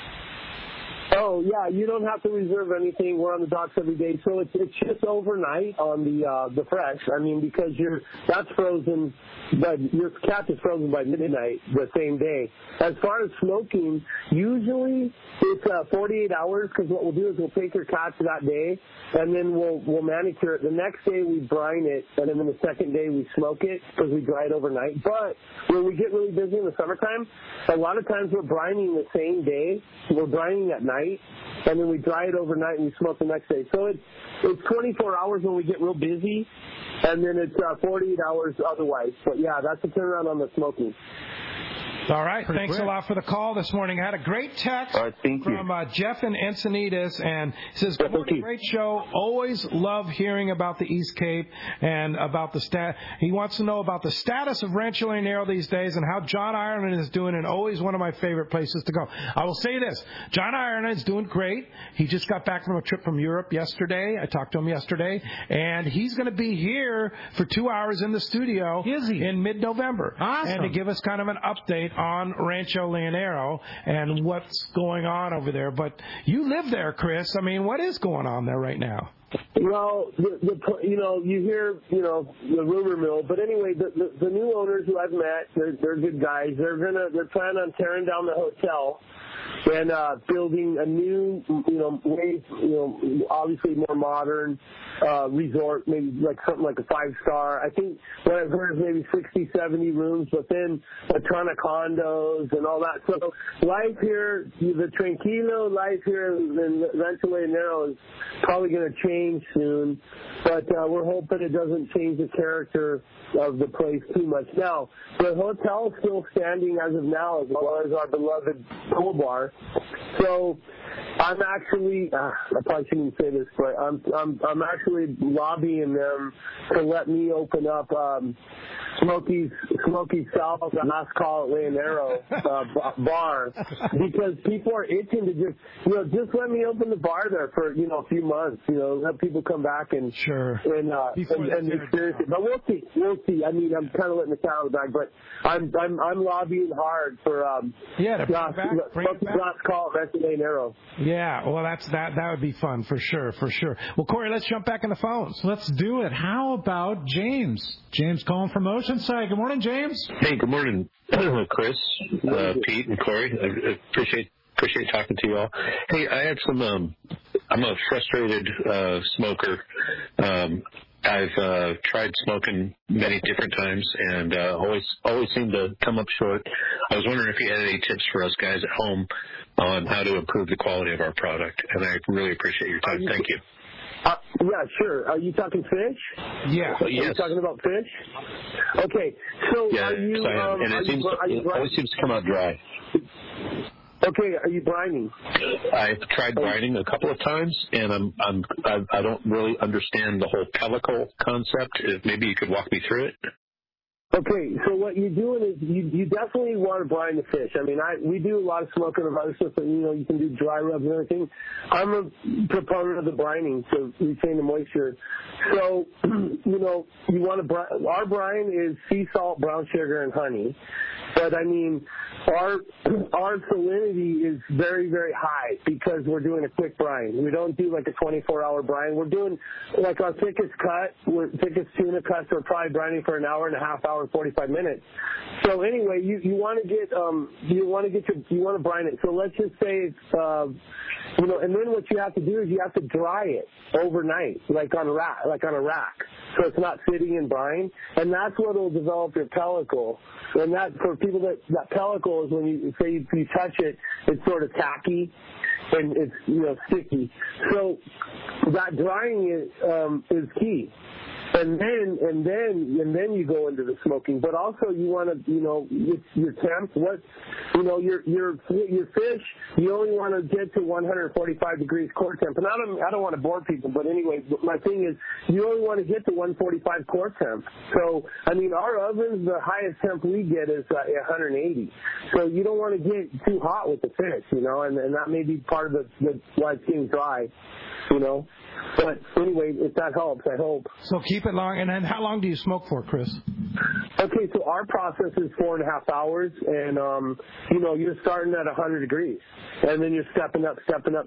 Oh, yeah, you don't have to reserve anything. We're on the docks every day. So it's just overnight on the fresh. I mean, because that's frozen, but your catch is frozen by midnight the same day. As far as smoking, usually it's 48 hours, because what we'll do is we'll take your catch that day, and then we'll manicure it. The next day we brine it, and then the second day we smoke it, because we dry it overnight. But when we get really busy in the summertime, a lot of times we're brining the same day. We're brining at night, and then we dry it overnight and we smoke the next day. So it's 24 hours when we get real busy, and then it's 48 hours otherwise. But yeah, that's the turnaround on the smoking. All right. Thanks a lot for the call this morning. I had a great text from Jeff in Encinitas, and he says, good morning, great show. Always love hearing about the East Cape and about the he wants to know about the status of Rancho Leonero these days and how John Ireland is doing, and always one of my favorite places to go. I will say this. John Ireland is doing great. He just got back from a trip from Europe yesterday. I talked to him yesterday, and he's going to be here for 2 hours in the studio in mid-November. Awesome. And to give us kind of an update on Rancho Leonero and what's going on over there. But you live there, Chris. I mean, what is going on there right now? Well, you hear, the rumor mill. But anyway, the new owners who I've met, they're good guys. They're planning on tearing down the hotel and building a new, way, obviously more modern resort, maybe like something like a 5-star. I think what I've heard is maybe 60, 70 rooms, but then a ton of condos and all that. So life here, the tranquilo life here in Rancho Leonero is probably going to change soon, but we're hoping it doesn't change the character of the place too much. Now, the hotel is still standing as of now, as well as our beloved pool bar. So I'm actually, I probably shouldn't say this, but I'm actually lobbying them to let me open up Smoky South Last Call at Leonero bar, because people are itching to just let me open the bar there for a few months. Let people come back and experience it. But we'll see. I mean, I'm kind of letting the cat out of the bag, but I'm lobbying hard for Last Call at Leonero. Yeah, well, that would be fun for sure. Well, Corey, let's jump back in the phones. Let's do it. How about James? James calling from Oceanside. Good morning, James. Hey, good morning, Chris, Pete, and Corey. I appreciate talking to you all. Hey, I had some. I'm a frustrated smoker. I've tried smoking many different times and always seem to come up short. I was wondering if you had any tips for us guys at home on how to improve the quality of our product, and I really appreciate your time. Thank you. Yeah, sure. Are you talking fish? Yeah. Are you talking about fish? Okay. So yeah, are you? I am. And it always seems to come out dry. Okay. Are you brining? I've tried brining a couple of times, and I don't really understand the whole pellicle concept. Maybe you could walk me through it. Okay, so what you're doing is you definitely want to brine the fish. I mean, we do a lot of smoking of other stuff, and you can do dry rubs and everything. I'm a proponent of the brining to retain the moisture. So, you want to brine. Our brine is sea salt, brown sugar, and honey. But I mean, our salinity is very, very high because we're doing a quick brine. We don't do like a 24-hour brine. We're doing like our thickest tuna cuts are probably brining for an hour and a half, hour and 45 minutes. So anyway, you want to brine it. So let's just say it's and then what you have to do is you have to dry it overnight, like on a rack, so it's not sitting in brine, and that's what will develop your pellicle. And that, for people that pellicle is when you touch it, it's sort of tacky and it's sticky. So that drying is key. And then you go into the smoking. But also you want to, your temp, your fish, you only want to get to 145 degrees core temp. And I don't want to bore people, but anyway, my thing is you only want to get to 145 core temp. So, I mean, our ovens, the highest temp we get is 180. So you don't want to get too hot with the fish, and that may be part of the why it's getting dry, But anyway, if that helps, I hope. So keep it long. And then how long do you smoke for, Chris? Okay, so our process is 4.5 hours, and you're starting at 100 degrees, and then you're stepping up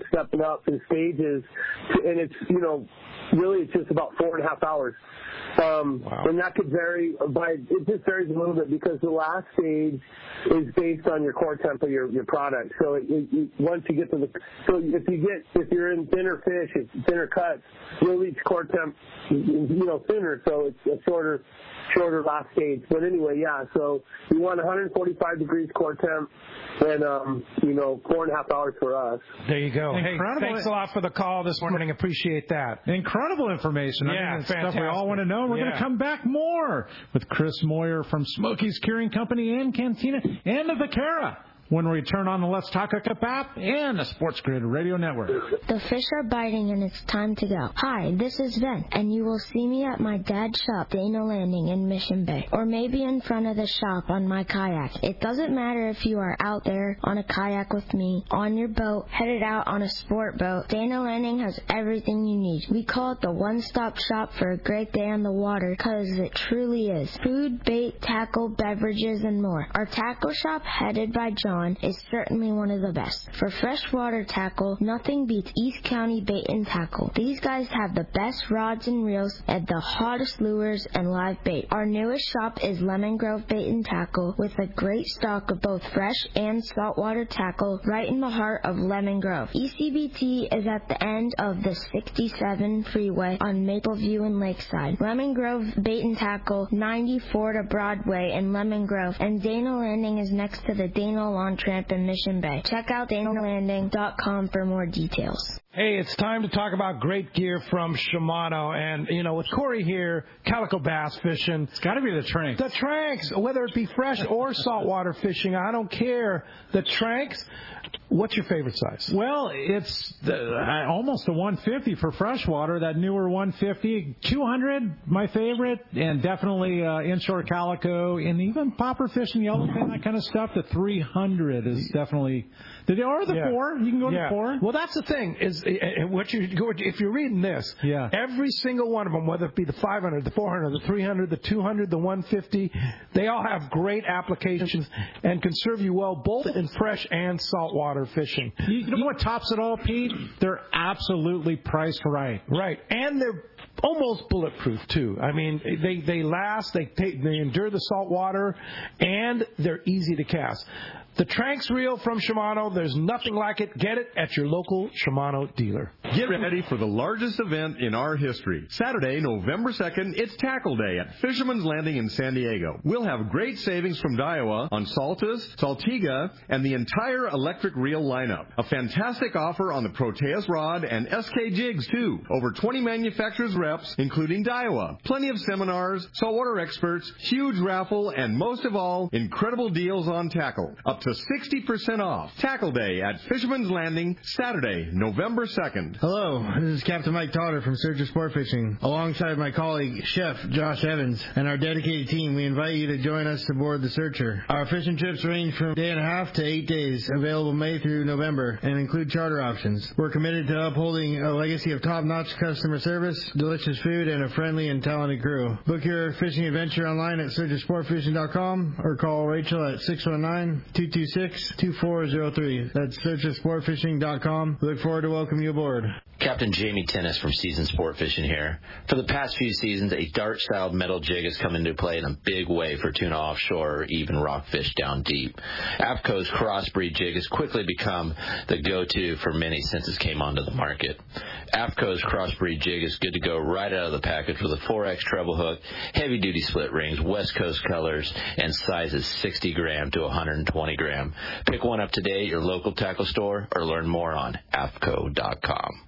in stages, and it's really it's just about 4.5 hours. Wow. And that could vary it just varies a little bit because the last stage is based on your core temp of your product. So once you get to if you're in thinner fish, thinner cuts, you'll reach core temp, thinner. So it's a shorter last stage. But anyway, yeah. So you want 145 degrees core temp, and 4.5 hours for us. There you go. Incredible. Hey, thanks a lot for the call this morning. Appreciate that. Incredible information. Yeah, I mean, it's fantastic. stuff we all want to know. We're going to come back more with Chris Moyer from Smokey's Curing Company and Cantina and the Vaquera when we turn on the Let's Talk Hookup app and the Sports Grid Radio Network. The fish are biting and it's time to go. Hi, this is Ben, and you will see me at my dad's shop, Dana Landing in Mission Bay, or maybe in front of the shop on my kayak. It doesn't matter if you are out there on a kayak with me, on your boat, headed out on a sport boat. Dana Landing has everything you need. We call it the one-stop shop for a great day on the water because it truly is. Food, bait, tackle, beverages, and more. Our tackle shop, headed by John, is certainly one of the best. For freshwater tackle, nothing beats East County Bait and Tackle. These guys have the best rods and reels and the hottest lures and live bait. Our newest shop is Lemon Grove Bait and Tackle with a great stock of both fresh and saltwater tackle right in the heart of Lemon Grove. ECBT is at the end of the 67 freeway on Mapleview and Lakeside. Lemon Grove Bait and Tackle, 94 to Broadway in Lemon Grove, and Dana Landing is next to the Dana Lawn Tramp in Mission Bay. Check out DanaLanding.com for more details. Hey, it's time to talk about great gear from Shimano. And, with Corey here, calico bass fishing. It's got to be the Tranks. The Tranks, whether it be fresh or saltwater fishing, I don't care. The Tranks, what's your favorite size? Well, it's almost a 150 for freshwater, that newer 150. 200, my favorite, and definitely inshore calico, and even popper fishing, yellowfin, that kind of stuff. The 300 is definitely... Or the 4. You can go to 4. Well, that's the thing, is if you're reading this, every single one of them, whether it be the 500, the 400, the 300, the 200, the 150, they all have great applications and can serve you well both in fresh and saltwater fishing. You know what tops it all, Pete? They're absolutely priced right. Right. And they're almost bulletproof, too. I mean, they last, they endure the salt water, and they're easy to cast. The Tranks reel from Shimano, there's nothing like it. Get it at your local Shimano dealer. Get ready for the largest event in our history. Saturday, November 2nd, it's Tackle Day at Fisherman's Landing in San Diego. We'll have great savings from Daiwa on Saltus, Saltiga, and the entire electric reel lineup. A fantastic offer on the Proteus rod and SK jigs, too. Over 20 manufacturers reps, including Daiwa. Plenty of seminars, saltwater experts, huge raffle, and most of all, incredible deals on tackle. Up to 60% off. Tackle Day at Fisherman's Landing, Saturday, November 2nd. Hello, this is Captain Mike Totter from Searcher Sport Fishing. Alongside my colleague, Chef Josh Evans, and our dedicated team, we invite you to join us aboard the Searcher. Our fishing trips range from a day and a half to 8 days, available May through November, and include charter options. We're committed to upholding a legacy of top-notch customer service, delicious food, and a friendly and talented crew. Book your fishing adventure online at searchersportfishing.com or call Rachel at 619-226-2403. That's searchersportfishing.com. We look forward to welcoming you aboard. Captain Jamie Tennis from Seasoned Sport Fishing here. For the past few seasons, a dart-styled metal jig has come into play in a big way for tuna offshore or even rockfish down deep. AFTCO's Crossbreed jig has quickly become the go-to for many since it came onto the market. AFTCO's Crossbreed jig is good to go right out of the package with a 4X treble hook, heavy-duty split rings, West Coast colors, and sizes 60 gram to 120 gram. Pick one up today at your local tackle store or learn more on AFTCO.com.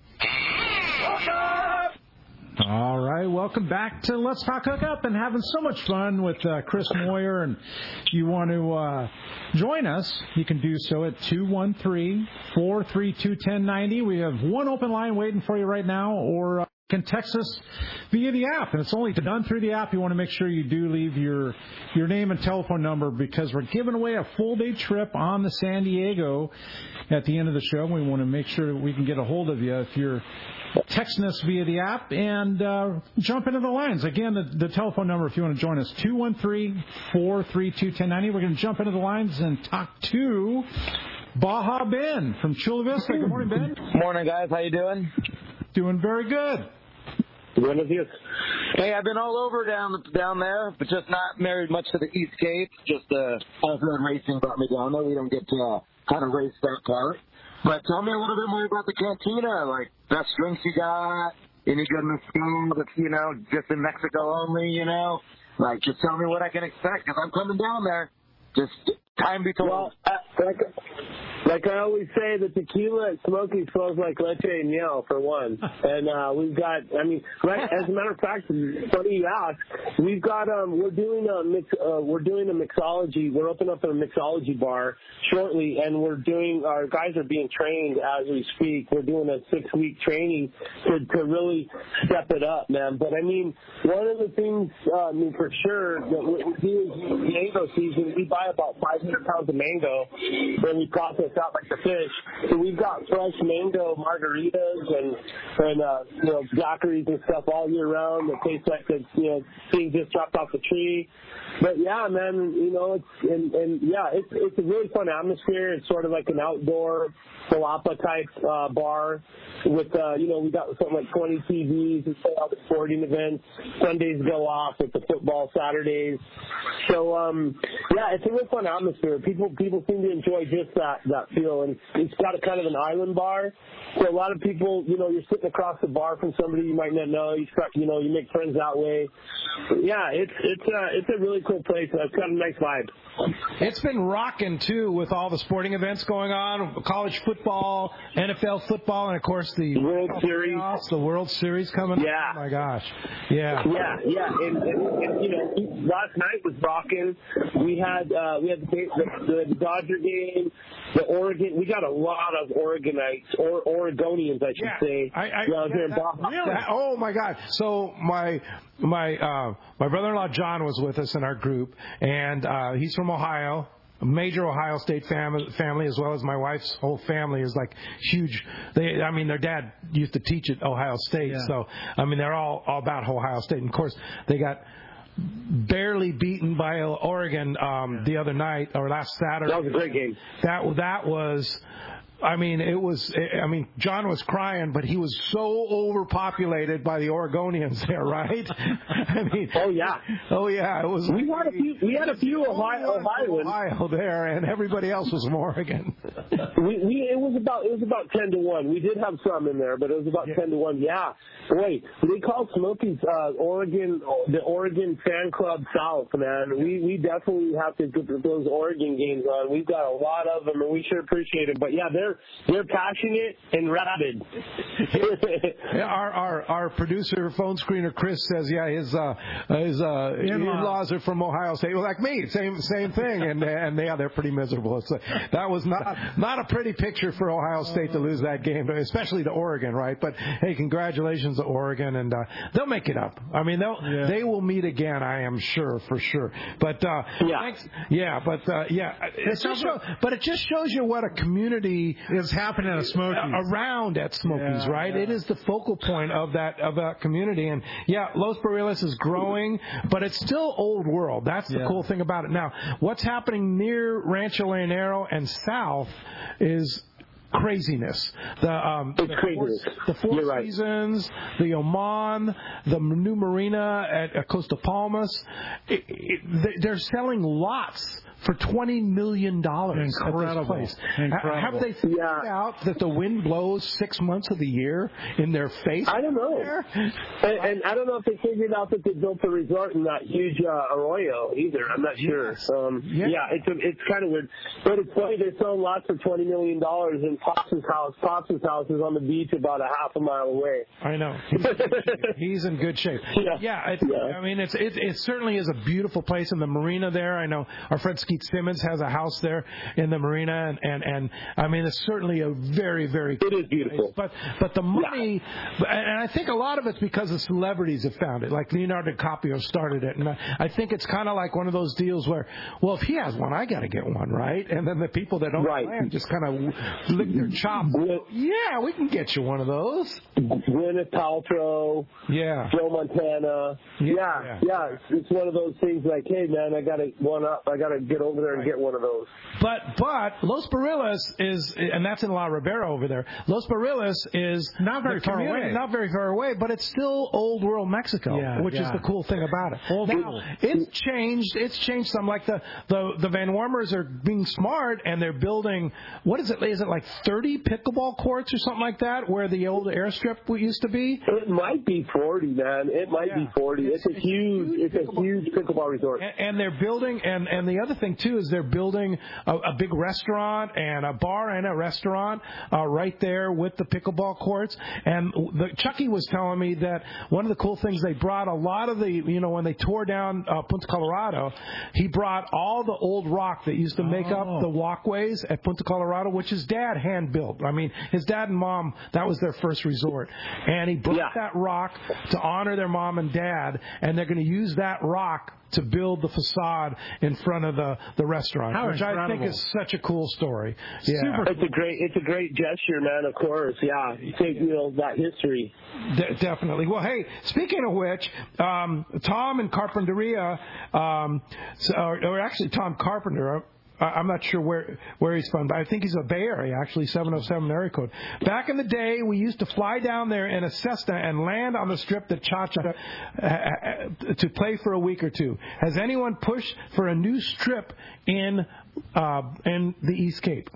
All right, welcome back to Let's Talk Hookup, and having so much fun with Chris Moyer. And you want to join us, you can do so at 213-432-1090. We have one open line waiting for you right now, or can text us via the app, and it's only done through the app. You want to make sure you do leave your name and telephone number, because we're giving away a full-day trip on the San Diego at the end of the show. We want to make sure that we can get a hold of you if you're texting us via the app, and jump into the lines. Again, the telephone number, if you want to join us, 213-432-1090. We're going to jump into the lines and talk to Baja Ben from Chula Vista. Good morning, Ben. Morning, guys. How you doing? Doing very good. Buenos dias. Hey, I've been all over down there, but just not married much to the East Cape. Just Osborne Racing brought me down there. We don't get to kind of race that part. But tell me a little bit more about the cantina, like best drinks you got, any good mezcal that's, just in Mexico only, Like, just tell me what I can expect, because I'm coming down there. Just time be told. Well, like I always say, the tequila at Smoky smells like leche and miel, for one. And we've got, as a matter of fact, funny you ask, we've got, we're doing a mixology. We're opening up a mixology bar shortly, and our guys are being trained as we speak. We're doing a 6-week training to really step it up, man. But one of the things, for sure, that we do is mango season. We buy about 500 pounds of mango, and we process out like the fish. So we've got fresh mango margaritas and daiquiris and stuff all year round that taste like it's being just dropped off the tree. But yeah, man, it's a really fun atmosphere. It's sort of like an outdoor palapa type bar with we got something like 20 TVs and play all the sporting events. Sundays go off with the football Saturdays. So it's a real fun atmosphere. People seem to enjoy just that feel, and it's got a kind of an island bar. So a lot of people, you're sitting across the bar from somebody you might not know. You make friends that way. Yeah, it's a really cool place. It's got a nice vibe. It's been rocking too with all the sporting events going on, college football, NFL football, and of course the World Series. Playoffs, the World Series coming. Yeah. Oh my gosh. Yeah. Yeah. And last night was rocking. We had the Dodger game, the Oregon. We got a lot of Oregonites or Oregonians, I should say. Down here in Baja. Really? Oh my God. So my brother-in-law John was with us in our group, and he's from Ohio. A major Ohio State family, as well as my wife's whole family is like huge. Their dad used to teach at Ohio State, so they're all about Ohio State. And of course, they got barely beaten by Oregon the other night or last Saturday. That was a great game. That was. John was crying, but he was so overpopulated by the Oregonians there, right? Oh yeah. It was. We had a few Ohioans. Ohio there, and everybody else was from Oregon. It was about 10-1. We did have some in there, but it was about 10-1. Yeah. Boy, they call Smokies the Oregon Fan Club South, man. We definitely have to get those Oregon games on. We've got a lot of them, and we sure appreciate it. But yeah, they're passionate and rabid. Our producer, phone screener Chris says, his in-laws are from Ohio State. Well, like me, same thing, and they're pretty miserable. That was not a pretty picture for Ohio State to lose that game, especially to Oregon, right? But hey, congratulations to Oregon, and they'll make it up. They will meet again, I am sure, for sure. But it just shows you what a community is happening at Smokies. Around at Smokies, right? Yeah. It is the focal point of that community. And Los Barriles is growing, but it's still old world. That's the cool thing about it. Now, what's happening near Rancho Leonero and south is craziness. The Four Seasons, the Oman, the new marina at Costa Palmas. They're selling lots for $20 million. Incredible. At this place. Incredible. Have they figured out that the wind blows 6 months of the year in their face? I don't know. And I don't know if they figured out that they built the resort in that huge arroyo either. I'm not sure. It's kind of weird. But it's funny, they're selling lots for $20 million in Pops' house. Pops' house is on the beach about a half a mile away. I know. He's in good shape. It certainly is a beautiful place in the marina there. I know our friend Skeet Simmons has a house there in the marina, and I mean, it's certainly a very, very it is beautiful. But the money, and I think a lot of it's because the celebrities have found it. Like Leonardo DiCaprio started it, and I think it's kind of like one of those deals where, well, if he has one, I got to get one, right? And then the people that don't land just kind of lick their chops. Yeah, we can get you one of those. Gwyneth Paltrow, Joe Montana. Yeah. It's one of those things like, hey man, I gotta get over there and get one of those. But Los Barriles is, and that's in La Ribera over there. Los Barriles is not very far away. Not very far away, but it's still old world Mexico, which is the cool thing about it. Now, it's changed. It's changed some. Like the Van Wormers are being smart, and they're building. What is it? Is it like 30 pickleball courts or something like that, where the old airstrip used to be? It might be 40, man. It might be 40. It's a huge pickleball resort. And they're building, and the other thing too is they're building a big restaurant and a bar and a restaurant right there with the pickleball courts. And Chucky was telling me that one of the cool things, they brought a lot of the, when they tore down Punta Colorado, he brought all the old rock that used to make up the walkways at Punta Colorado, which his dad hand built. I mean, his dad and mom, that was their first resort. And he brought that rock to honor their mom and dad, and they're going to use that rock to build the facade in front of the restaurant, which I think is such a cool story. Yeah. It's a great gesture, man. Of course, you take that history. Definitely. Well, hey, speaking of which, Tom and Carpinteria, or actually Tom Carpenter. I'm not sure where he's from, but I think he's a Bay Area, actually, 707 area code. Back in the day, we used to fly down there in a Cessna and land on the strip that Cha-Cha to play for a week or two. Has anyone pushed for a new strip in the East Cape?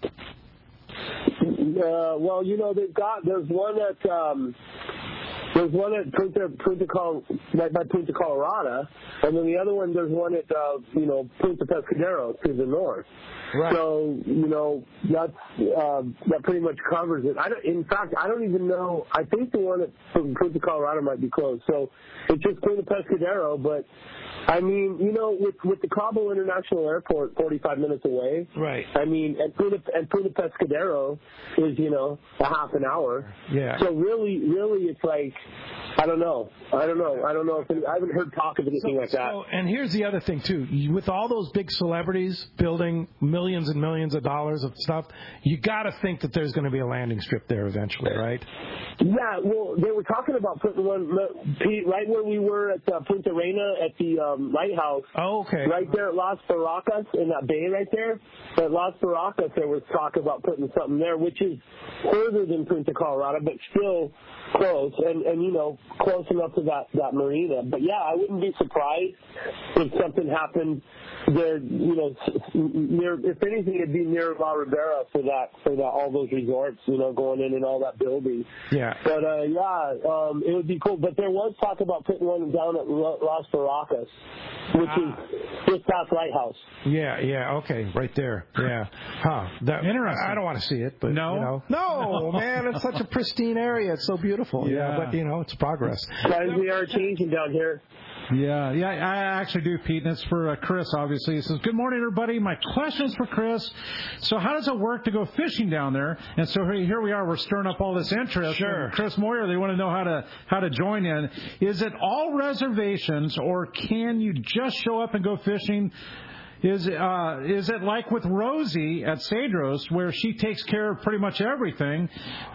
Well, there's one at... There's one at Punta Colorado, and then the other one, there's one at, Punta Pescadero to the north. Right. So, that pretty much covers it. In fact, I don't even know. I think the one at Punta Colorado might be closed. So it's just Punta Pescadero, but I mean, with the Cabo International Airport 45 minutes away. Right. I mean, and Punta Pescadero is, a half an hour. Yeah. So really it's like, I don't know. I haven't heard talk of anything like that. And here's the other thing too. With all those big celebrities building millions and millions of dollars of stuff, you got to think that there's going to be a landing strip there eventually, right? Yeah. Well, they were talking about putting one right where we were at Punta Reina at the lighthouse. Oh, okay. Right there at Las Barracas in that bay right there. At Las Barracas, there was talk about putting something there, which is further than Punta Colorado, but still close and close enough to that marina. But yeah, I wouldn't be surprised if something happened there, near, if anything, it'd be near La Ribera for that all those resorts, going in and all that building. Yeah. But it would be cool. But there was talk about putting one down at Las Barracas, which is just past Lighthouse. Yeah, okay, right there. Yeah. Huh. Interesting. I don't want to see it, but no, man, it's such a pristine area. It's so beautiful. Yeah, but it's progress. Guys, we are changing down here. Yeah, I actually do, Pete, and it's for Chris, obviously. He says, good morning, everybody. My question's for Chris. So how does it work to go fishing down there? And so here we are. We're stirring up all this interest. Sure. And Chris Moyer, they want to know how to join in. Is it all reservations, or can you just show up and go fishing? Is it like with Rosie at Cedros, where she takes care of pretty much everything?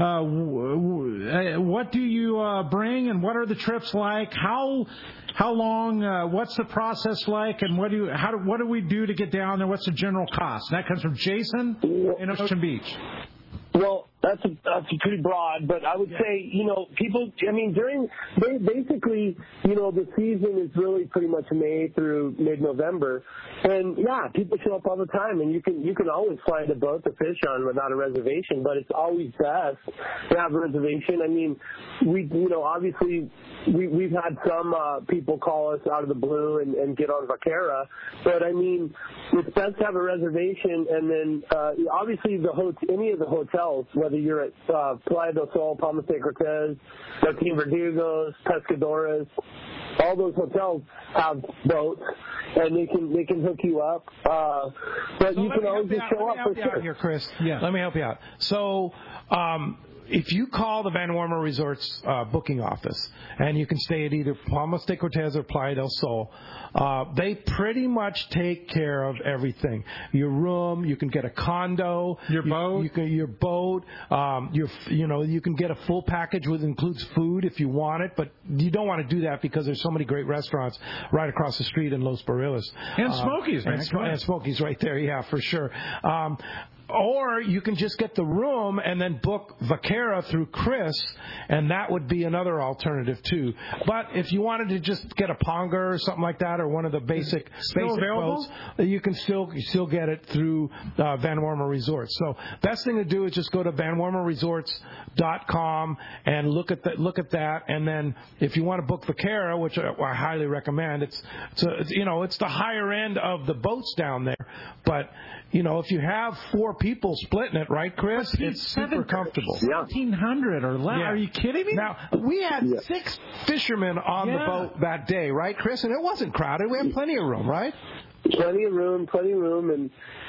What do you bring, and what are the trips like? How long? What's the process like? And what do we do to get down there? What's the general cost? And that comes from Jason in Ocean Beach. Well, that's pretty broad, but I would say, people, basically, the season is really pretty much May through mid-November. And yeah, people show up all the time, and you can always find a boat to fish on without a reservation, but it's always best to have a reservation. I mean, obviously we've had some people call us out of the blue and get on Vaquera, but I mean, it's best to have a reservation, and then obviously any of the hotels, whether whether you're at Playa del Sol, Palmas de Cortez, Martin Verdugos, Pescadores. All those hotels have boats, and they can hook you up. But you can always just show up for sure. Here, Chris. Yeah. Let me help you out. So, if you call the Van Wormer Resorts booking office, and you can stay at either Palmas de Cortez or Playa del Sol, they pretty much take care of everything. Your room, you can get a condo, your boat, you can get a full package which includes food if you want it, but you don't want to do that because there's so many great restaurants right across the street in Los Barriles. And Smokies, man. And Smokies right there, yeah, for sure. Or you can just get the room and then book Vaquera through Chris, and that would be another alternative too. But if you wanted to just get a Ponga or something like that, or one of the basic boats, you can still get it through Van Wormer Resorts. So best thing to do is just go to vanwormerresorts.com and look at that. And then if you want to book Vaquera, which I highly recommend, it's the higher end of the boats down there, but if you have 4 people splitting it, right, Chris? It's super comfortable. 1,700 or less. Yeah. Are you kidding me? Now, we had 6 fishermen on the boat that day, right, Chris? And it wasn't crowded. We had plenty of room, right? Plenty of room, and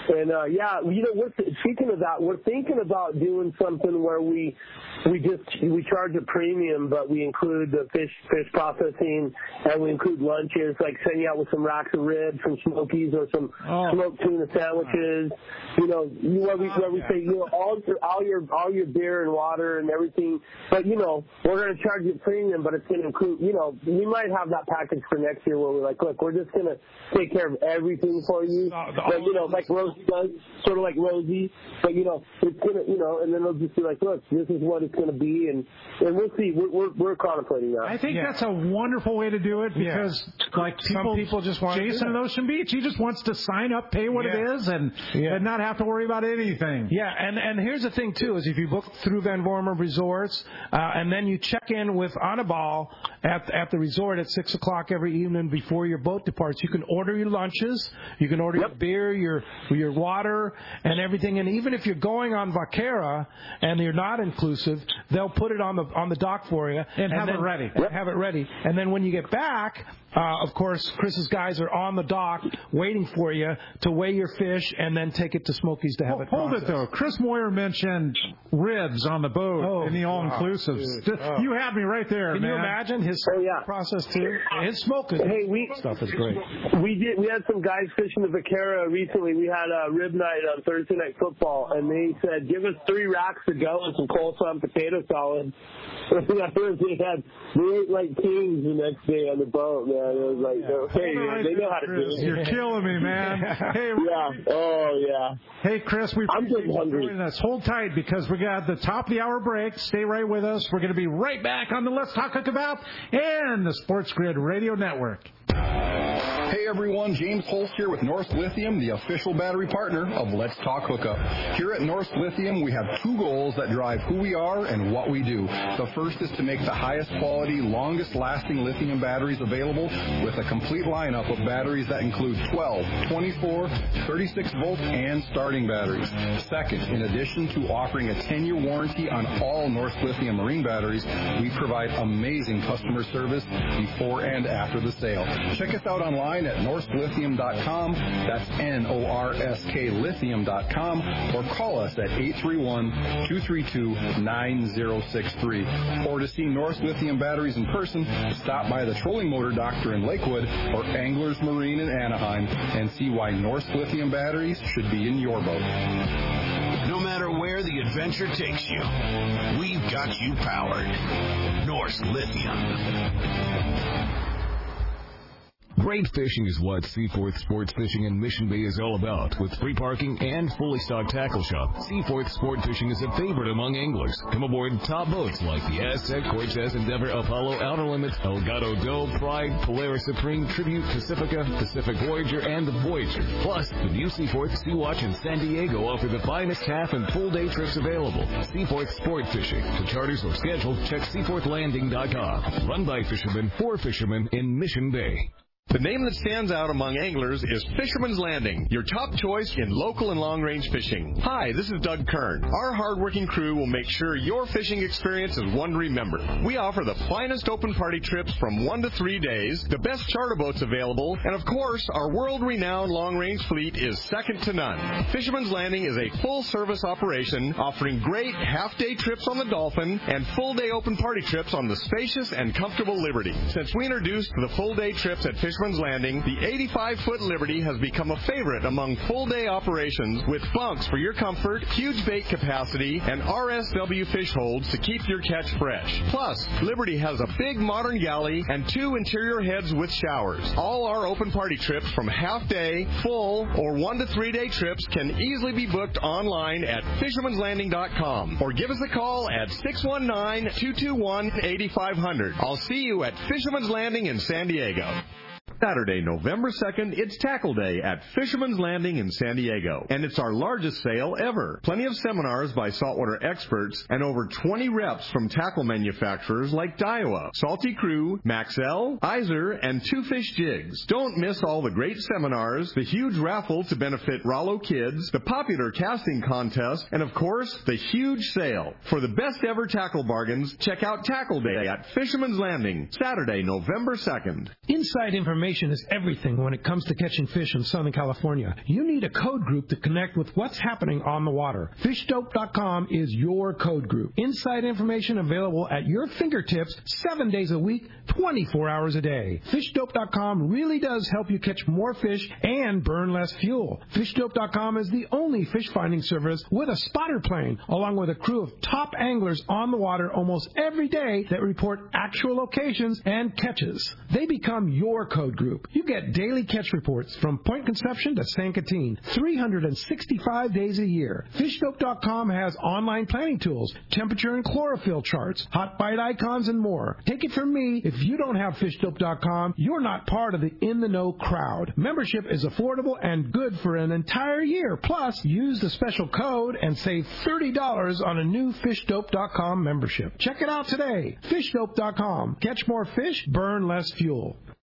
speaking of that, we're thinking about doing something where we charge a premium, but we include the fish processing, and we include lunches, like send you out with some racks of ribs, some Smokies, or some smoked tuna sandwiches. Where we say all your beer and water and everything, but we're going to charge you a premium, but it's going to include. We might have that package for next year where we're like, look, we're just going to take care of everything for you, like Rosie does, sort of like Rosie. But it's gonna, and then they'll just be like, look, this is what it's gonna be, and we'll see. We're contemplating that. I think that's a wonderful way to do it because, like, some people just want Jason at Ocean Beach, he just wants to sign up, pay what it is, and not have to worry about anything. Yeah, and here's the thing too: is if you book through Van Wormer Resorts, and then you check in with Anibal at the resort at 6:00 every evening before your boat departs, you can order your lunches, you can order your beer, your water, and everything. And even if you're going on Vaquera and you're not inclusive, they'll put it on the dock for you and have it ready. Have it ready. And then when you get back, of course, Chris's guys are on the dock waiting for you to weigh your fish and then take it to Smokies to have it processed. Hold it, though. Chris Moyer mentioned ribs on the boat in the all-inclusives. You had me right there, Can you imagine his process, too? His smoking stuff is great. We had some guys fishing the Vaquera recently. We had a rib night on Thursday Night Football, and they said, give us 3 racks to go and some coleslaw and potato salad. They ate like kings the next day on the boat, man. It was like, hey, they know how to do it. You're killing me, man. Hey, Hey, Chris, I'm getting hungry. Us. Hold tight because we got the top of the hour break. Stay right with us. We're going to be right back on the Let's Talk Hookabout and the Sports Grid Radio Network. Hey everyone, James Holst here with North Lithium, the official battery partner of Let's Talk Hookup. Here at North Lithium, we have 2 goals that drive who we are and what we do. The first is to make the highest quality, longest lasting lithium batteries available with a complete lineup of batteries that include 12, 24, 36 volt and starting batteries. Second, in addition to offering a 10-year warranty on all North Lithium marine batteries, we provide amazing customer service before and after the sale. Check us out online at norsklithium.com. That's Norsk lithium.com, or call us at 831-232-9063. Or to see North Lithium batteries in person, stop by the Trolling Motor Doctor in Lakewood or Anglers Marine in Anaheim and see why North Lithium batteries should be in your boat. No matter where the adventure takes you, we've got you powered. North Lithium. Great fishing is what Seaforth Sports Fishing in Mission Bay is all about. With free parking and fully stocked tackle shop, Seaforth Sport Fishing is a favorite among anglers. Come aboard top boats like the Aztec, Cortez, Endeavor, Apollo, Outer Limits, Elgato Doe, Pride, Polaris Supreme, Tribute, Pacifica, Pacific Voyager, and the Voyager. Plus, the new Seaforth Sea-Watch and San Diego offer the finest half and full day trips available. Seaforth Sport Fishing. For charters or schedule, check seaforthlanding.com. Run by fishermen for fishermen in Mission Bay. The name that stands out among anglers is Fisherman's Landing, your top choice in local and long-range fishing. Hi, this is Doug Kern. Our hard-working crew will make sure your fishing experience is one to remember. We offer the finest open party trips from 1 to 3 days, the best charter boats available, and of course, our world-renowned long-range fleet is second to none. Fisherman's Landing is a full-service operation offering great half-day trips on the Dolphin and full-day open party trips on the spacious and comfortable Liberty. Since we introduced the full-day trips at Fisherman's Landing, the 85-foot Liberty has become a favorite among full-day operations with bunks for your comfort, huge bait capacity, and RSW fish holds to keep your catch fresh. Plus, Liberty has a big modern galley and 2 interior heads with showers. All our open party trips from half-day, full, or 1 to 3 day trips can easily be booked online at fishermanslanding.com or give us a call at 619-221-8500. I'll see you at Fisherman's Landing in San Diego. Saturday, November 2nd, it's Tackle Day at Fisherman's Landing in San Diego, and it's our largest sale ever. Plenty of seminars by saltwater experts and over 20 reps from tackle manufacturers like Daiwa, Salty Crew, Maxell, Iser, and Two Fish Jigs. Don't miss all the great seminars, the huge raffle to benefit Rollo Kids, the popular casting contest, and of course, the huge sale. For the best ever tackle bargains, check out Tackle Day at Fisherman's Landing, Saturday, November 2nd. Inside information is everything when it comes to catching fish in Southern California. You need a code group to connect with what's happening on the water. FishDope.com is your code group. Inside information available at your fingertips 7 days a week, 24 hours a day. FishDope.com really does help you catch more fish and burn less fuel. FishDope.com is the only fish finding service with a spotter plane, along with a crew of top anglers on the water almost every day that report actual locations and catches. They become your code group. You get daily catch reports from Point Conception to San Catine, 365 days a year. FishDope.com has online planning tools, temperature and chlorophyll charts, hot bite icons, and more. Take it from me, if you don't have FishDope.com, you're not part of the in-the-know crowd. Membership is affordable and good for an entire year. Plus, use the special code and save $30 on a new FishDope.com membership. Check it out today. FishDope.com. Catch more fish, burn less fuel.